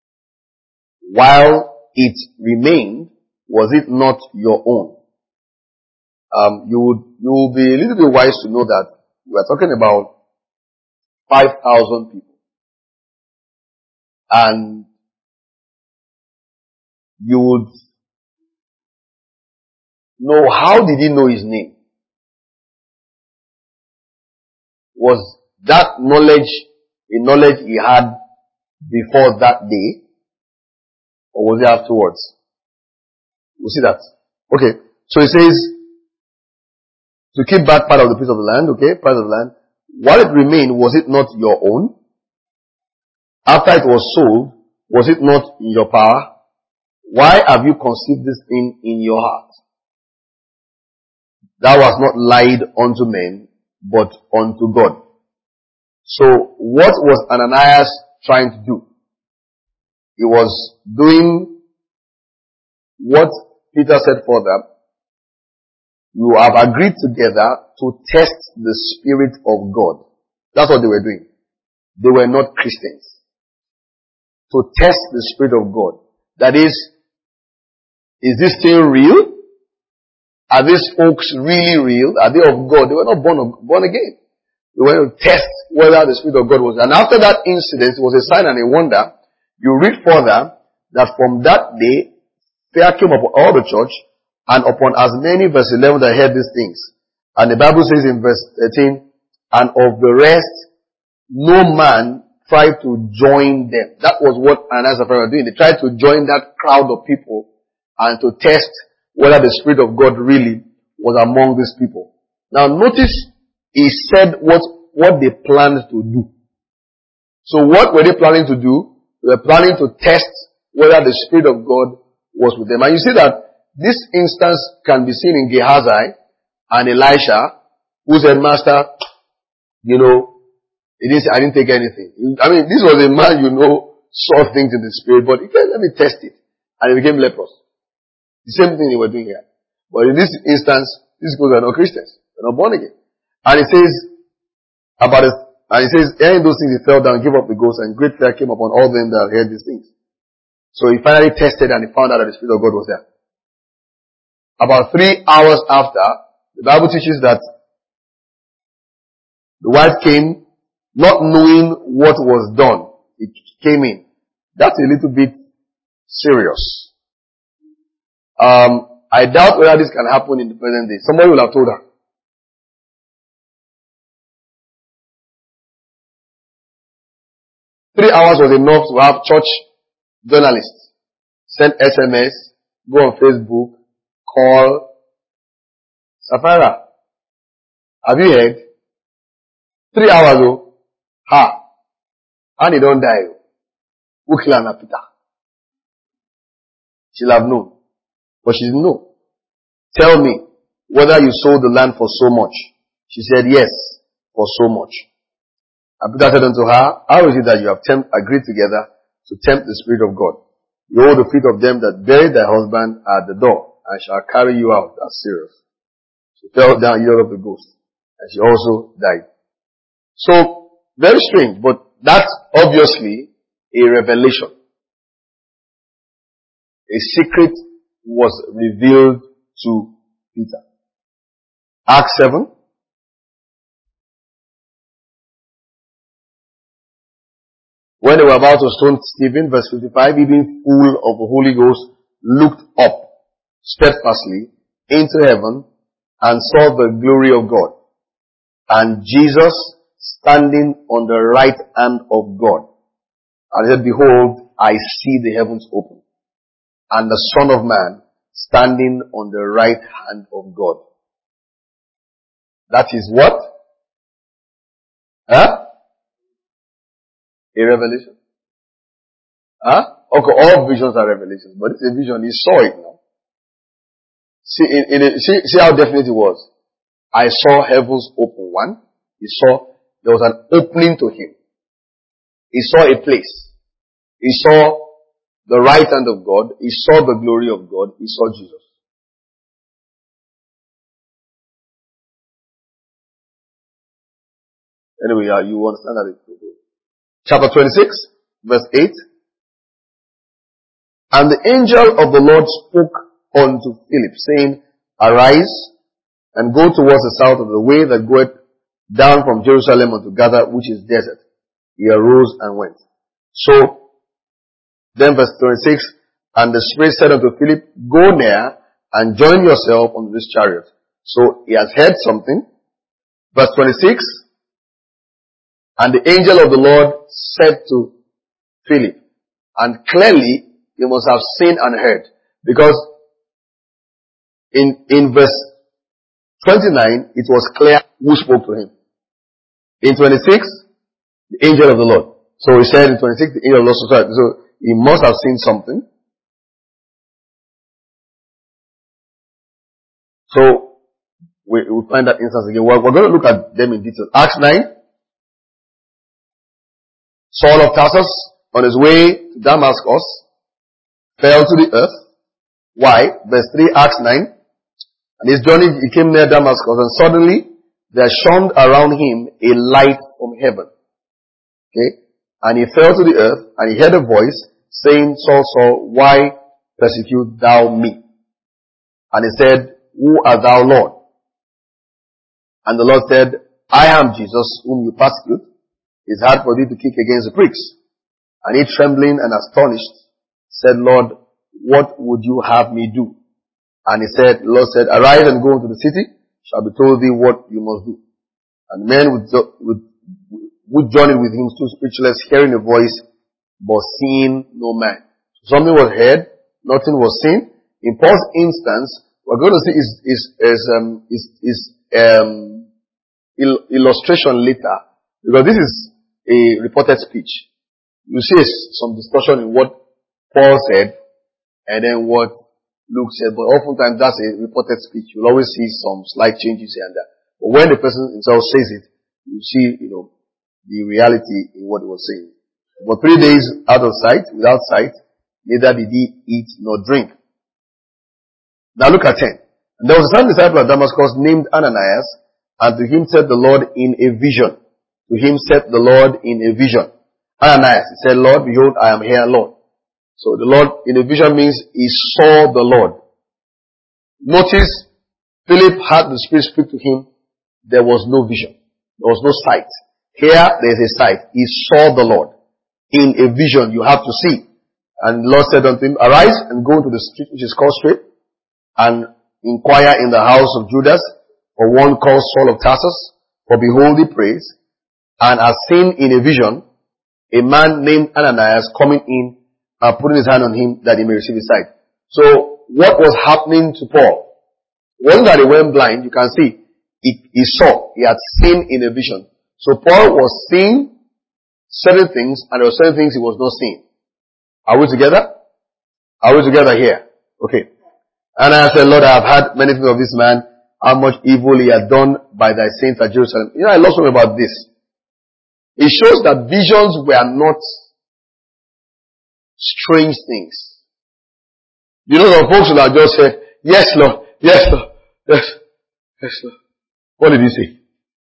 Speaker 1: While it remained, was it not your own? Um, you would, you will be a little bit wise to know that we are talking about five thousand people. And you would know, how did he know his name? Was that knowledge a knowledge he had before that day? Or was it afterwards? We'll see that. Okay. So it says, to keep back part of the piece of the land, okay, part of the land. While it remained, was it not your own? After it was sold, was it not in your power? Why have you conceived this thing in your heart? Thou hast not lied unto men, but unto God. So, what was Ananias trying to do? He was doing what Peter said further. You have agreed together to test the Spirit of God. That's what they were doing. They were not Christians. To test the Spirit of God. That is, is this thing real? Are these folks really real? Are they of God? They were not born, of, born again. They were to test whether the Spirit of God was. And after that incident, it was a sign and a wonder. You read further that from that day, fear came upon all the church, and upon as many, verse eleven, that heard these things. And the Bible says in verse thirteen, and of the rest, no man tried to join them. That was what Ananias and Sapphira were doing. They tried to join that crowd of people and to test whether the Spirit of God really was among these people. Now notice, he said what, what they planned to do. So what were they planning to do? They were planning to test whether the Spirit of God was with them. And you see that this instance can be seen in Gehazi and Elisha, who said, Master, you know, he didn't say, I didn't take anything. I mean, this was a man, you know, saw things in the spirit, but he said, let me test it. And he became leprous. The same thing they were doing here. But in this instance, these people are not Christians. They're not born again. And it says about it, and it says, hearing those things, he fell down, gave up the ghost, and great fear came upon all them that heard these things. So he finally tested and he found out that the Spirit of God was there. About three hours after, the Bible teaches that the wife came, not knowing what was done. It came in. That's a little bit serious. Um, I doubt whether this can happen in the present day. Somebody will have told her. Three hours was enough to have church journalists send S M S, go on Facebook, call. Sapphira, have you heard? Three hours ago, ha, and he don't die. Who kill Anna Peter? She'll have known. But she didn't know. Tell me whether you sold the land for so much. She said, yes, for so much. And Peter said unto her, how is it that you have tempt, agreed together to tempt the Spirit of God? Behold, the feet of them that buried their husband are at the door, and shall carry you out. That's serious. She fell down, yielded up the ghost, and she also died. So, very strange, but that's obviously a revelation. A secret was revealed to Peter. Acts seven. When they were about to stone Stephen, verse fifty-five, he being full of the Holy Ghost, looked up steadfastly into heaven and saw the glory of God, and Jesus standing on the right hand of God. And he said, behold, I see the heavens open, and the Son of Man standing on the right hand of God. That is what? Huh? A revelation. Huh? Okay, all visions are revelations, but it's a vision. He saw it now. See, in, in a, see, see how definite it was. I saw heavens open. One, he saw there was an opening to him. He saw a place. He saw the right hand of God. He saw the glory of God. He saw Jesus. Anyway, uh, you understand that. Chapter twenty-six, verse eight. And the angel of the Lord spoke unto Philip, saying, arise and go towards the south of the way that goeth down from Jerusalem unto Gaza, which is desert. He arose and went. So, then verse twenty-six, and the Spirit said unto Philip, go near and join yourself unto this chariot. So, he has heard something. Verse twenty-six, and the angel of the Lord said to Philip, and clearly he must have seen and heard, because in, in verse twenty-nine, it was clear who spoke to him. In twenty-six, the angel of the Lord. So he said in twenty-six, the angel of the Lord spoke. So he must have seen something. So we will find that instance again. We're, we're going to look at them in detail. Acts nine. Saul of Tarsus, on his way to Damascus, fell to the earth. Why? Verse three, Acts nine. And his journey, he came near Damascus, and suddenly there shone around him a light from heaven. Okay? And he fell to the earth, and he heard a voice saying, Saul, Saul, why persecute thou me? And he said, who art thou, Lord? And the Lord said, I am Jesus, whom you persecute. It's hard for thee to kick against the pricks. And he, trembling and astonished, said, Lord, what would you have me do? And he said, the Lord said, arise and go into the city, shall be told thee what you must do. And men would, would, would journey with him, stood speechless, hearing a voice, but seeing no man. So something was heard, nothing was seen. In Paul's instance, we're going to see is, is, is, um, is, is um, il- illustration later, because this is a reported speech. You see some discussion in what Paul said and then what Luke said, but oftentimes that's a reported speech. You'll always see some slight changes here and there. But when the person himself says it, you see, you know, the reality in what he was saying. For three days out of sight, without sight, neither did he eat nor drink. Now look at ten. And there was a certain disciple of Damascus named Ananias, and to him said the Lord in a vision. To him said the Lord in a vision. Ananias, he said, Lord, behold, I am here, Lord. So the Lord in a vision means he saw the Lord. Notice, Philip had the Spirit speak to him. There was no vision. There was no sight. Here, there is a sight. He saw the Lord. In a vision, you have to see. And the Lord said unto him, arise and go into the street which is called Straight, and inquire in the house of Judas for one called Saul of Tarsus, for behold he prays, and has seen in a vision a man named Ananias coming in and putting his hand on him that he may receive his sight. So, what was happening to Paul? It wasn't that he went blind, you can see. He, he saw, he had seen in a vision. So Paul was seeing certain things, and there were certain things he was not seeing. Are we together? Are we together here? Okay. And I said, Lord, I have heard many things of this man, how much evil he had done by thy saints at Jerusalem. You know, I love something about this. It shows that visions were not strange things. You know, the folks that just said, yes, Lord, yes, Lord, yes, yes, Lord. What did he say?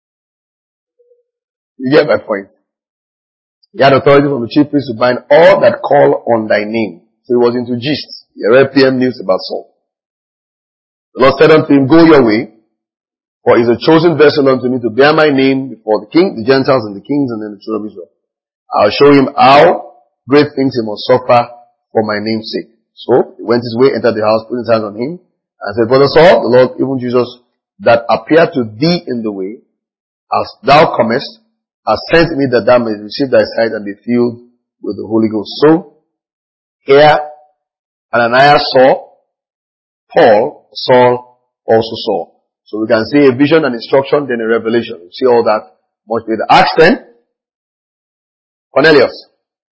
Speaker 1: You get my point. He had authority from the chief priest to bind all that call on thy name. So he was into gists. He read P M news about Saul. The Lord said unto him, go your way, for he is a chosen vessel unto me to bear my name before the king, the Gentiles and the kings and then the children of Israel. I'll show him how great things he must suffer for my name's sake. So he went his way, entered the house, put his hands on him, and said, Brother Saul, the Lord, even Jesus, that appeared to thee in the way, as thou comest, has sent me that thou mayest receive thy sight and be filled with the Holy Ghost. So, here, Ananias saw, Paul, Saul also saw. So we can see a vision, an instruction, then a revelation. You see all that much later. Acts ten, Cornelius.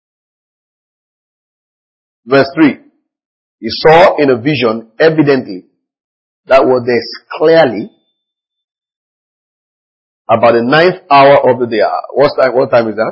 Speaker 1: Verse three. He saw in a vision, evidently, that was there clearly, about the ninth hour of the day. What time, what time is that?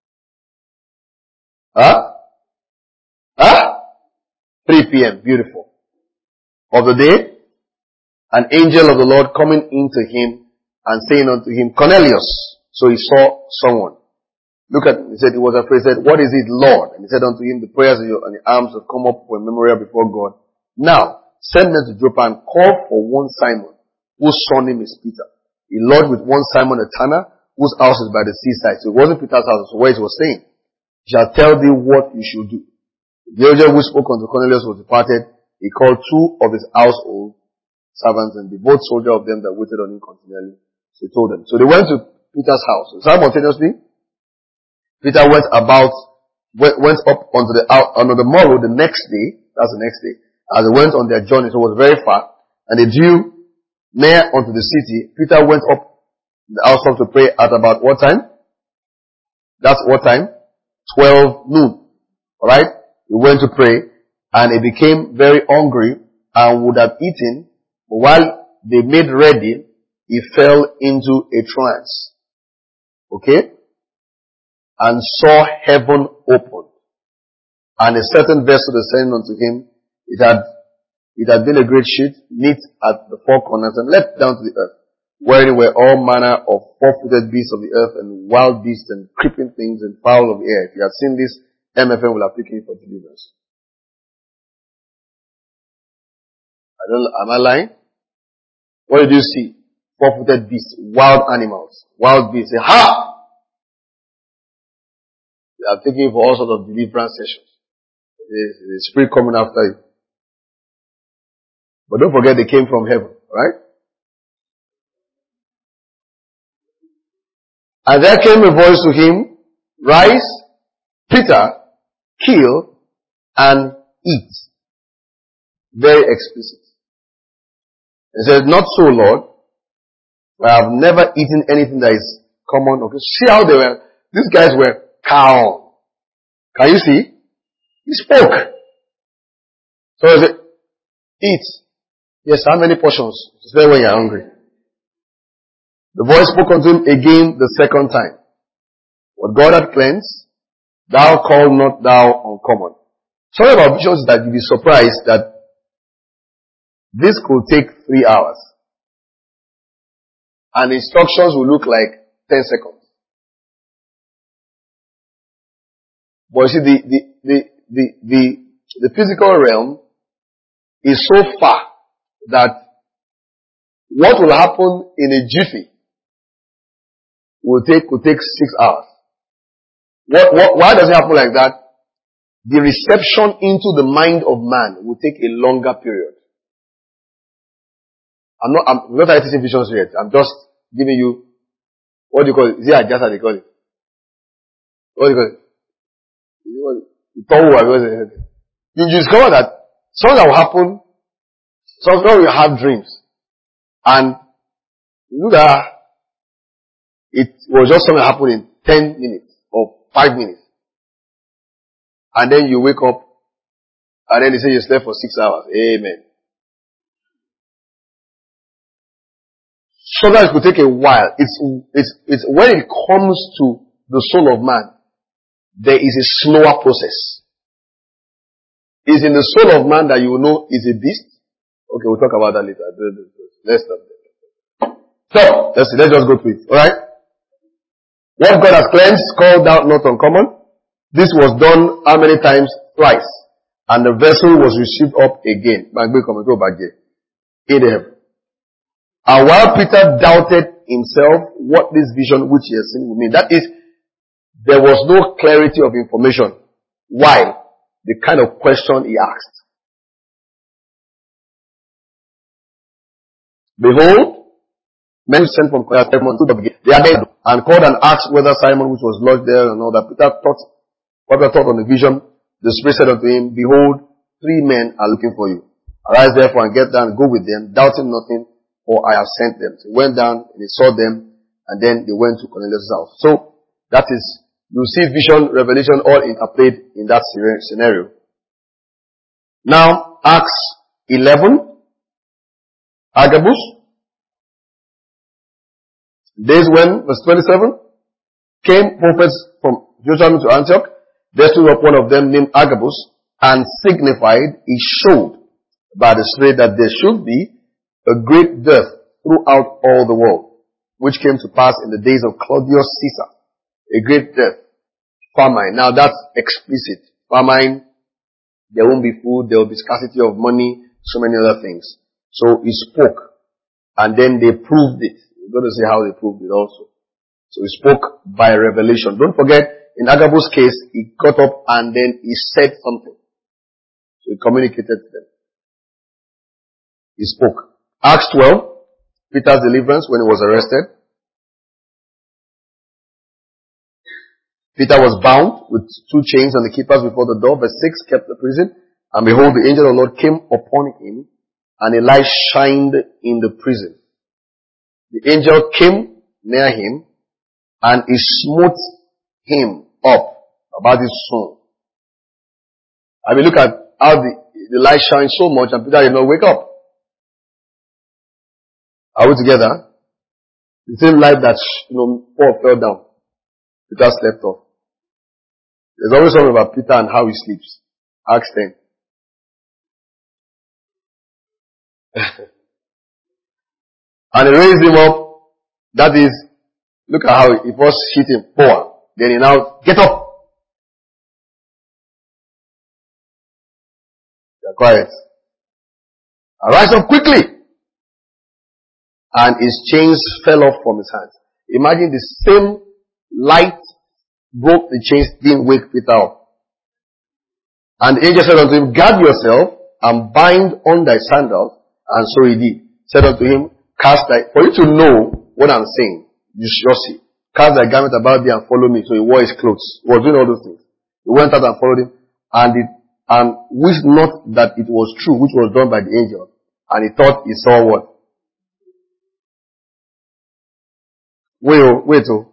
Speaker 1: Huh? Huh? three p.m. Beautiful. Of the day, an angel of the Lord coming into him and saying unto him, Cornelius. So he saw someone. Look at him. He said, he was afraid. He said, what is it, Lord? And he said unto him, the prayers of your and your arms have come up for a memorial before God. Now, send men to Joppa and call for one Simon, whose surname is Peter. He lodged with one Simon a tanner, whose house is by the seaside. So it wasn't Peter's house, so what he was saying. He shall tell thee what you should do. The angel who spoke unto Cornelius was departed. He called two of his household servants and the both soldier of them that waited on him continually. So he told them. So they went to Peter's house. So simultaneously, Peter went about, went, went up onto the, on the morrow, the next day, that's the next day, as they went on their journey, so it was very far, and they drew near unto the city. Peter went up the house to pray at about what time? That's what time? twelve noon. Alright? He went to pray, and he became very hungry, and would have eaten, but while they made ready, he fell into a trance. Okay? And saw heaven opened, and a certain vessel descending unto him. It had, it had been a great sheet, neat at the four corners, and let down to the earth, wherein were all manner of four-footed beasts of the earth, and wild beasts, and creeping things, and fowl of the air. If you had seen this, M F M will have taken it for deliverance. I don't, am I lying? What did you see? Four-footed beasts, wild animals, wild beasts. Say, ha! They are taking for all sorts of deliverance sessions. There's the spirit coming after you. But don't forget they came from heaven, right? And there came a voice to him, rise, Peter, kill, and eat. Very explicit. He said, not so, Lord. I have never eaten anything that is common. Okay, see how they were. These guys were calm. Can you see? He spoke. So he said, eat. Yes, how many portions? Say when you're hungry. The voice spoke unto him again the second time. What God had cleansed, Thou call not thou uncommon. Something about visions is that you'll be surprised that this could take three hours. And instructions will look like ten seconds. But you see, the, the, the, the, the, the physical realm is so far that what will happen in a jiffy will take, will take six hours. What, what, why does it happen like that? The reception into the mind of man will take a longer period. I'm not, I'm not teaching visions yet. I'm just giving you, what do you call it? Is it Ajasa they call it? What do you call it? You discover that something that will happen, something will have dreams. And look at it was just something that happened in ten minutes or five minutes. And then you wake up and then they say you slept for six hours. Amen. Sometimes it could take a while. It's, it's, it's when it comes to the soul of man, there is a slower process. It's in the soul of man that you will know is a beast. Okay, we'll talk about that later. Let's stop there. So, let's see, let's just go through it. Alright? What God has cleansed, called out not uncommon. This was done how many times? Twice. And the vessel was received up again. Back, go back there. In the heaven. And while Peter doubted himself what this vision which he has seen would mean, that is, there was no clarity of information. Why? The kind of question he asked. Behold, men sent from Simon to the beginning. They are and called and asked whether Simon which was lodged there and all that. Peter thought, what Peter thought on the vision, the Spirit said unto him, behold, three men are looking for you. Arise therefore and get down and go with them, doubting nothing, for I have sent them. So he went down and he saw them, and then they went to Cornelius' house. So, that is, you see vision, revelation all interplayed in that scenario. Now, Acts eleven, Agabus. Days when, verse twenty-seven, came prophets from Jerusalem to Antioch. There stood up one of them named Agabus, and signified, he showed by the Spirit that there should be a great dearth throughout all the world, which came to pass in the days of Claudius Caesar. A great dearth. Famine. Now that's explicit. Famine, there won't be food, there will be scarcity of money, so many other things. So he spoke, and then they proved it. We're going to see how they proved it also. So he spoke by revelation. Don't forget, in Agabus' case, he got up and then he said something. So he communicated to them. He spoke. Acts twelve, Peter's deliverance when he was arrested. Peter was bound with two chains and the keepers before the door. Verse six kept the prison. And behold, the angel of the Lord came upon him, and a light shined in the prison. The angel came near him, and he smote him up about his soul. I mean, look at how the, the light shines so much, and Peter did not wake up. Are we together? The same light that, you know, Paul fell down. Peter slept off. There's always something about Peter and how he sleeps. Acts ten. And he raised him up. That is, look at how he first hit him. Power. Then he now, get up. You're quiet. Arise up quickly. And his chains fell off from his hands. Imagine the same light broke the chains, didn't wake Peter up. And the angel said unto him, guard yourself and bind on thy sandals. And so he did. Said unto him, cast thy, for you to know what I'm saying, you should see. Cast thy garment about thee and follow me. So he wore his clothes. He was doing all those things. He went out and followed him, and it, and wished not that it was true, which was done by the angel. And he thought he saw what? Wait, oh, wait, oh.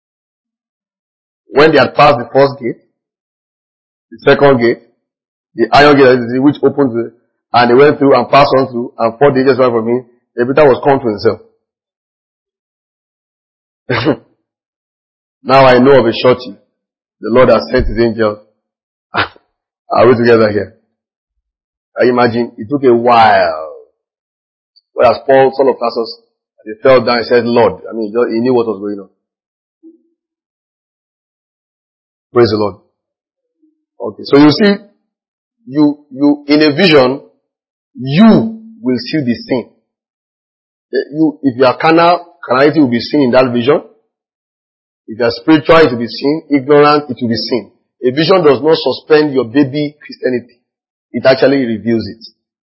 Speaker 1: When they had passed the first gate, the second gate, the iron gate which opened, the, and they went through and passed on through, and four days away from him, the Peter was come to himself. Now I know of a surety The Lord has sent his angel. Are we together here? I imagine it took a while. Whereas Paul, Saul of Tarsus, he fell down and said, Lord. I mean, he knew what was going on. Praise the Lord. Okay, so you see, you, you, in a vision, you will see the sin. You, if you are carnal, carnality will be seen in that vision. If you are spiritual, it will be seen. Ignorant, it will be seen. A vision does not suspend your baby Christianity. It actually reveals it.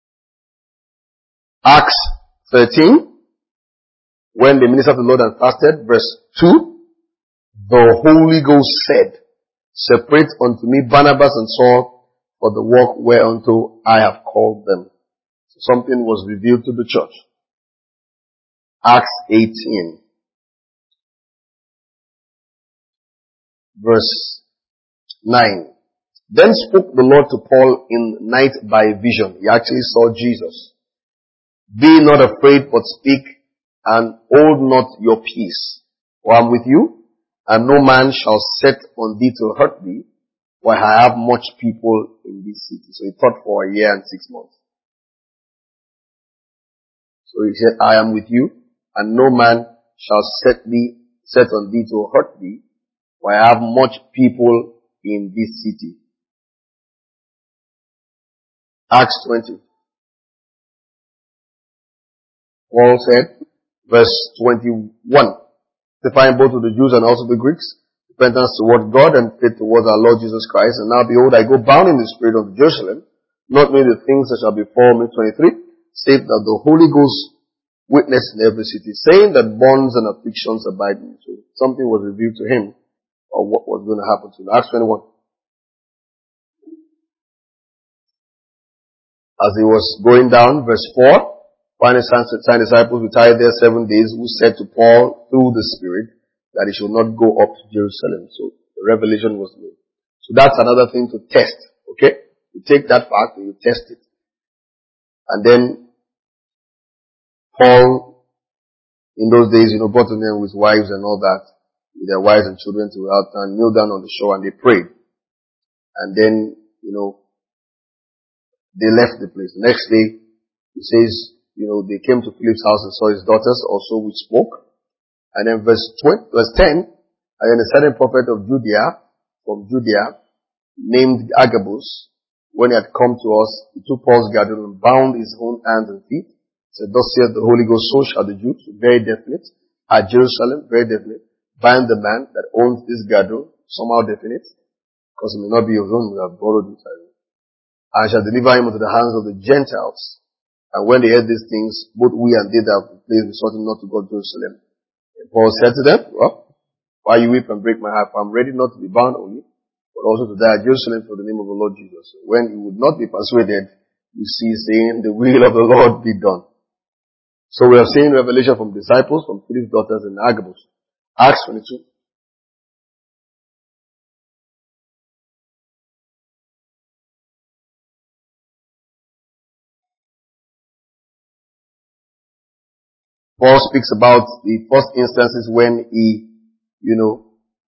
Speaker 1: Acts thirteen, when they ministered to the Lord and fasted, verse two, the Holy Ghost said, separate unto me Barnabas and Saul for the work whereunto I have called them. So something was revealed to the church. Acts eighteen, verse nine. Then spoke the Lord to Paul in night by vision. He actually saw Jesus. Be not afraid, but speak, and hold not your peace. For I am with you, and no man shall set on thee to hurt thee, for I have much people in this city. So he taught for a year and six months. So he said, I am with you, and no man shall set thee, set on thee to hurt thee, for I have much people in this city. Acts twenty. Paul said, verse twenty-one, testifying both to the Jews and also the Greeks, repentance toward God and faith towards our Lord Jesus Christ. And now behold, I go bound in the spirit of Jerusalem, not knowing the things that shall befall me. twenty-three, save that the Holy Ghost witness in every city, saying that bonds and afflictions abide me. So something was revealed to him of what was going to happen to him. Acts twenty-one. As he was going down, verse four, finding sign disciples who tarried there seven days, who said to Paul through the Spirit that he should not go up to Jerusalem. So the revelation was made. So that's another thing to test. Okay? You take that fact and you test it. And then Paul, in those days, you know, brought to them with wives and all that, with their wives and children to out and kneel down on the shore and they prayed. And then, you know, they left the place. The next day, he says, you know, they came to Philip's house and saw his daughters also which spoke. And then verse twenty, verse ten, and then a certain prophet of Judea, from Judea, named Agabus, when he had come to us, he took Paul's girdle and bound his own hands and feet. He said, thus saith the Holy Ghost, so shall the Jews, very definite, at Jerusalem, very definite, bind the man that owns this girdle, somehow definite, because it may not be his own, we have borrowed it. And shall deliver him into the hands of the Gentiles. And when they heard these things, both we and they that have the place besought him not to go to Jerusalem. And Paul said to them, well, why you weep and break my heart? For I'm ready not to be bound only, but also to die at Jerusalem for the name of the Lord Jesus. When he would not be persuaded, you see, saying, the will of the Lord be done. So we have seen revelation from disciples, from Philip's daughters and Agabus. Acts twenty-two. Paul speaks about the first instances when he, you know,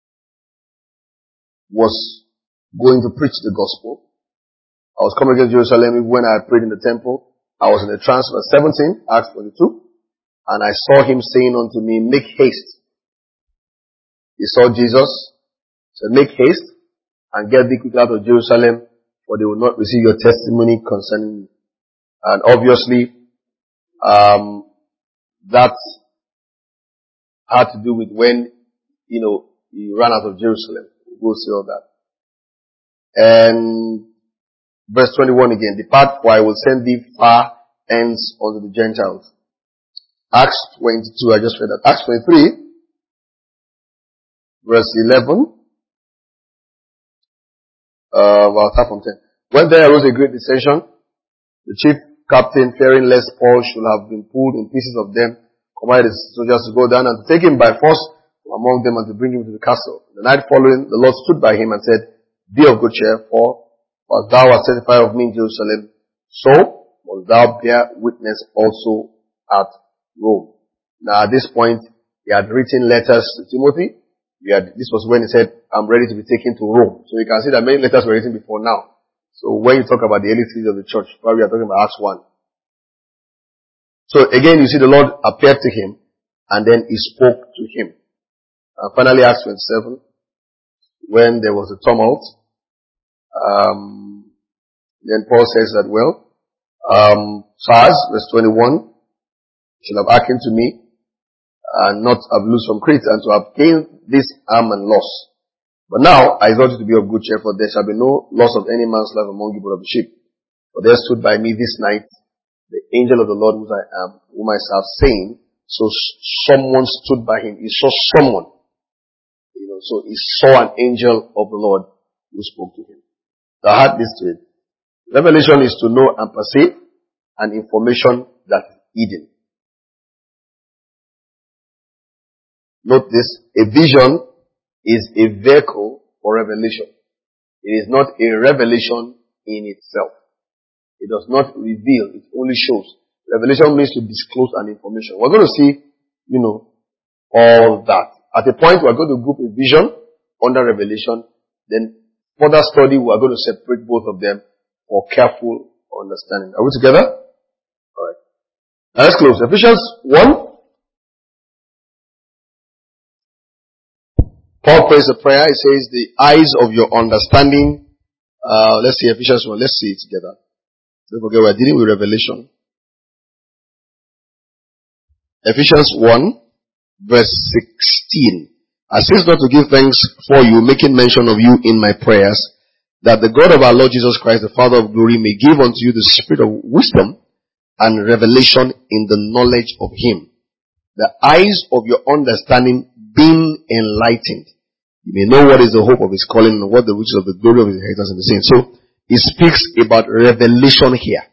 Speaker 1: was going to preach the gospel. I was coming against Jerusalem when I had prayed in the temple. I was in a trance, verse seventeen, Acts twenty-two. And I saw him saying unto me, make haste. He saw Jesus, said, make haste and get thee quickly out of Jerusalem, for they will not receive your testimony concerning me. And obviously, um, that had to do with when, you know, he ran out of Jerusalem. We'll see all that. And verse twenty-one again, depart, for I will send thee far ends unto the Gentiles. Acts twenty-two, I just read that. Acts twenty-three, verse eleven. Uh, well, I'll start from ten. When there arose a great dissension, the chief captain, fearing lest Paul should have been pulled in pieces of them, commanded his soldiers to go down and to take him by force from among them and to bring him to the castle. The night following, the Lord stood by him and said, be of good cheer, for as thou art sanctified of me in Jerusalem, so must thou bear witness also at Rome. Now at this point, he had written letters to Timothy. we had, this was when he said, I'm ready to be taken to Rome. So you can see that many letters were written before now. So when you talk about the early stages of the church, probably we are talking about Acts one. So again, you see the Lord appeared to him, and then he spoke to him. And finally, Acts twenty-seven, when there was a tumult, um, then Paul says that, well, um, Sirs, verse twenty-one, should have hearkened to me, and not have loosed from Crete, and to have gained this arm and loss. But now I exhort you to be of good cheer, for there shall be no loss of any man's life among you but of the sheep. For there stood by me this night the angel of the Lord whose I am, whom I serve, saying, so someone stood by him. He saw someone. You know, so he saw an angel of the Lord who spoke to him. So I had this to it. Revelation is to know and perceive an information that is hidden. Note this, a vision is a vehicle for revelation. It is not a revelation in itself. It does not reveal, it only shows. Revelation means to disclose an information. We're going to see, you know, all that. At a point, we're going to group a vision under revelation. Then, further study, we're going to separate both of them for careful understanding. Are we together? Alright. Now let's close. Ephesians one. Paul prays a prayer. He says, the eyes of your understanding. Uh, let's see Ephesians one. Let's see it together. Don't forget we're dealing with revelation. Ephesians one, verse sixteen. I cease not to give thanks for you, making mention of you in my prayers, that the God of our Lord Jesus Christ, the Father of glory, may give unto you the spirit of wisdom and revelation in the knowledge of him. The eyes of your understanding being enlightened. You may know what is the hope of his calling and what the riches of the glory of his inheritance in the saints. So, he speaks about revelation here.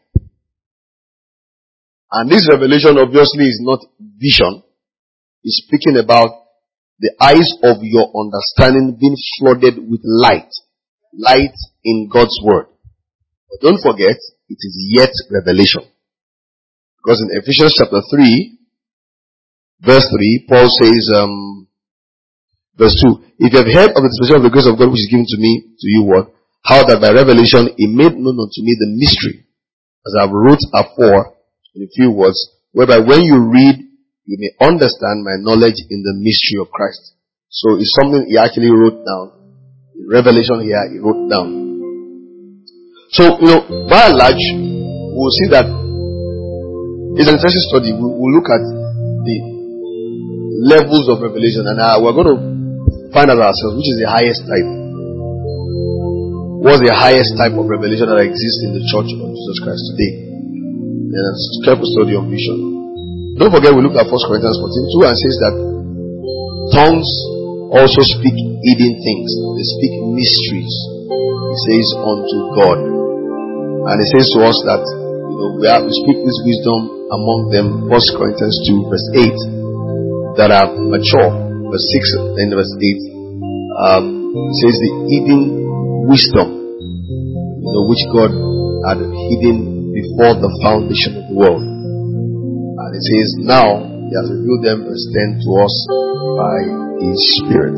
Speaker 1: And this revelation obviously is not vision. He's speaking about the eyes of your understanding being flooded with light. Light in God's word. But don't forget, it is yet revelation. Because in Ephesians chapter three, verse three, Paul says, um, verse two, if you have heard of the dispensation of the grace of God which is given to me, to you what? How that by revelation he made known unto me the mystery, as I have wrote afore in a few words, whereby when you read, you may understand my knowledge in the mystery of Christ. So it's something he actually wrote down. In revelation here, he wrote down. So, you know, by and large, we'll see that it's an interesting study. We'll, we'll look at the levels of revelation, and uh, we're going to find out ourselves which is the highest type. What's the highest type of revelation that exists in the church of Jesus Christ today? And it's a careful study of vision. Don't forget we looked at First Corinthians fourteen two and says that tongues also speak hidden things. They speak mysteries. It says unto God. And it says to us that, you know, we have to speak this wisdom among them. First Corinthians two verse eight, that are mature. Verse six and verse eight, um, it says the hidden wisdom, you know, which God had hidden before the foundation of the world. And it says now he has revealed them, verse ten, to us by his Spirit.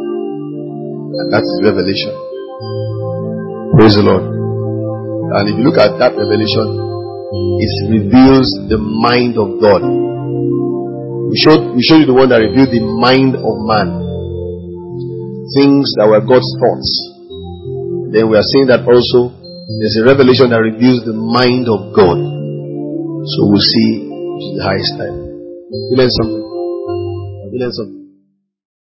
Speaker 1: And that is revelation. Praise the Lord. And if you look at that revelation, it reveals the mind of God. We showed, we showed you the one that revealed the mind of man. Things that were God's thoughts. Then we are saying that also there's a revelation that reveals the mind of God. So we'll see which is the highest type. You learn something. You learn something.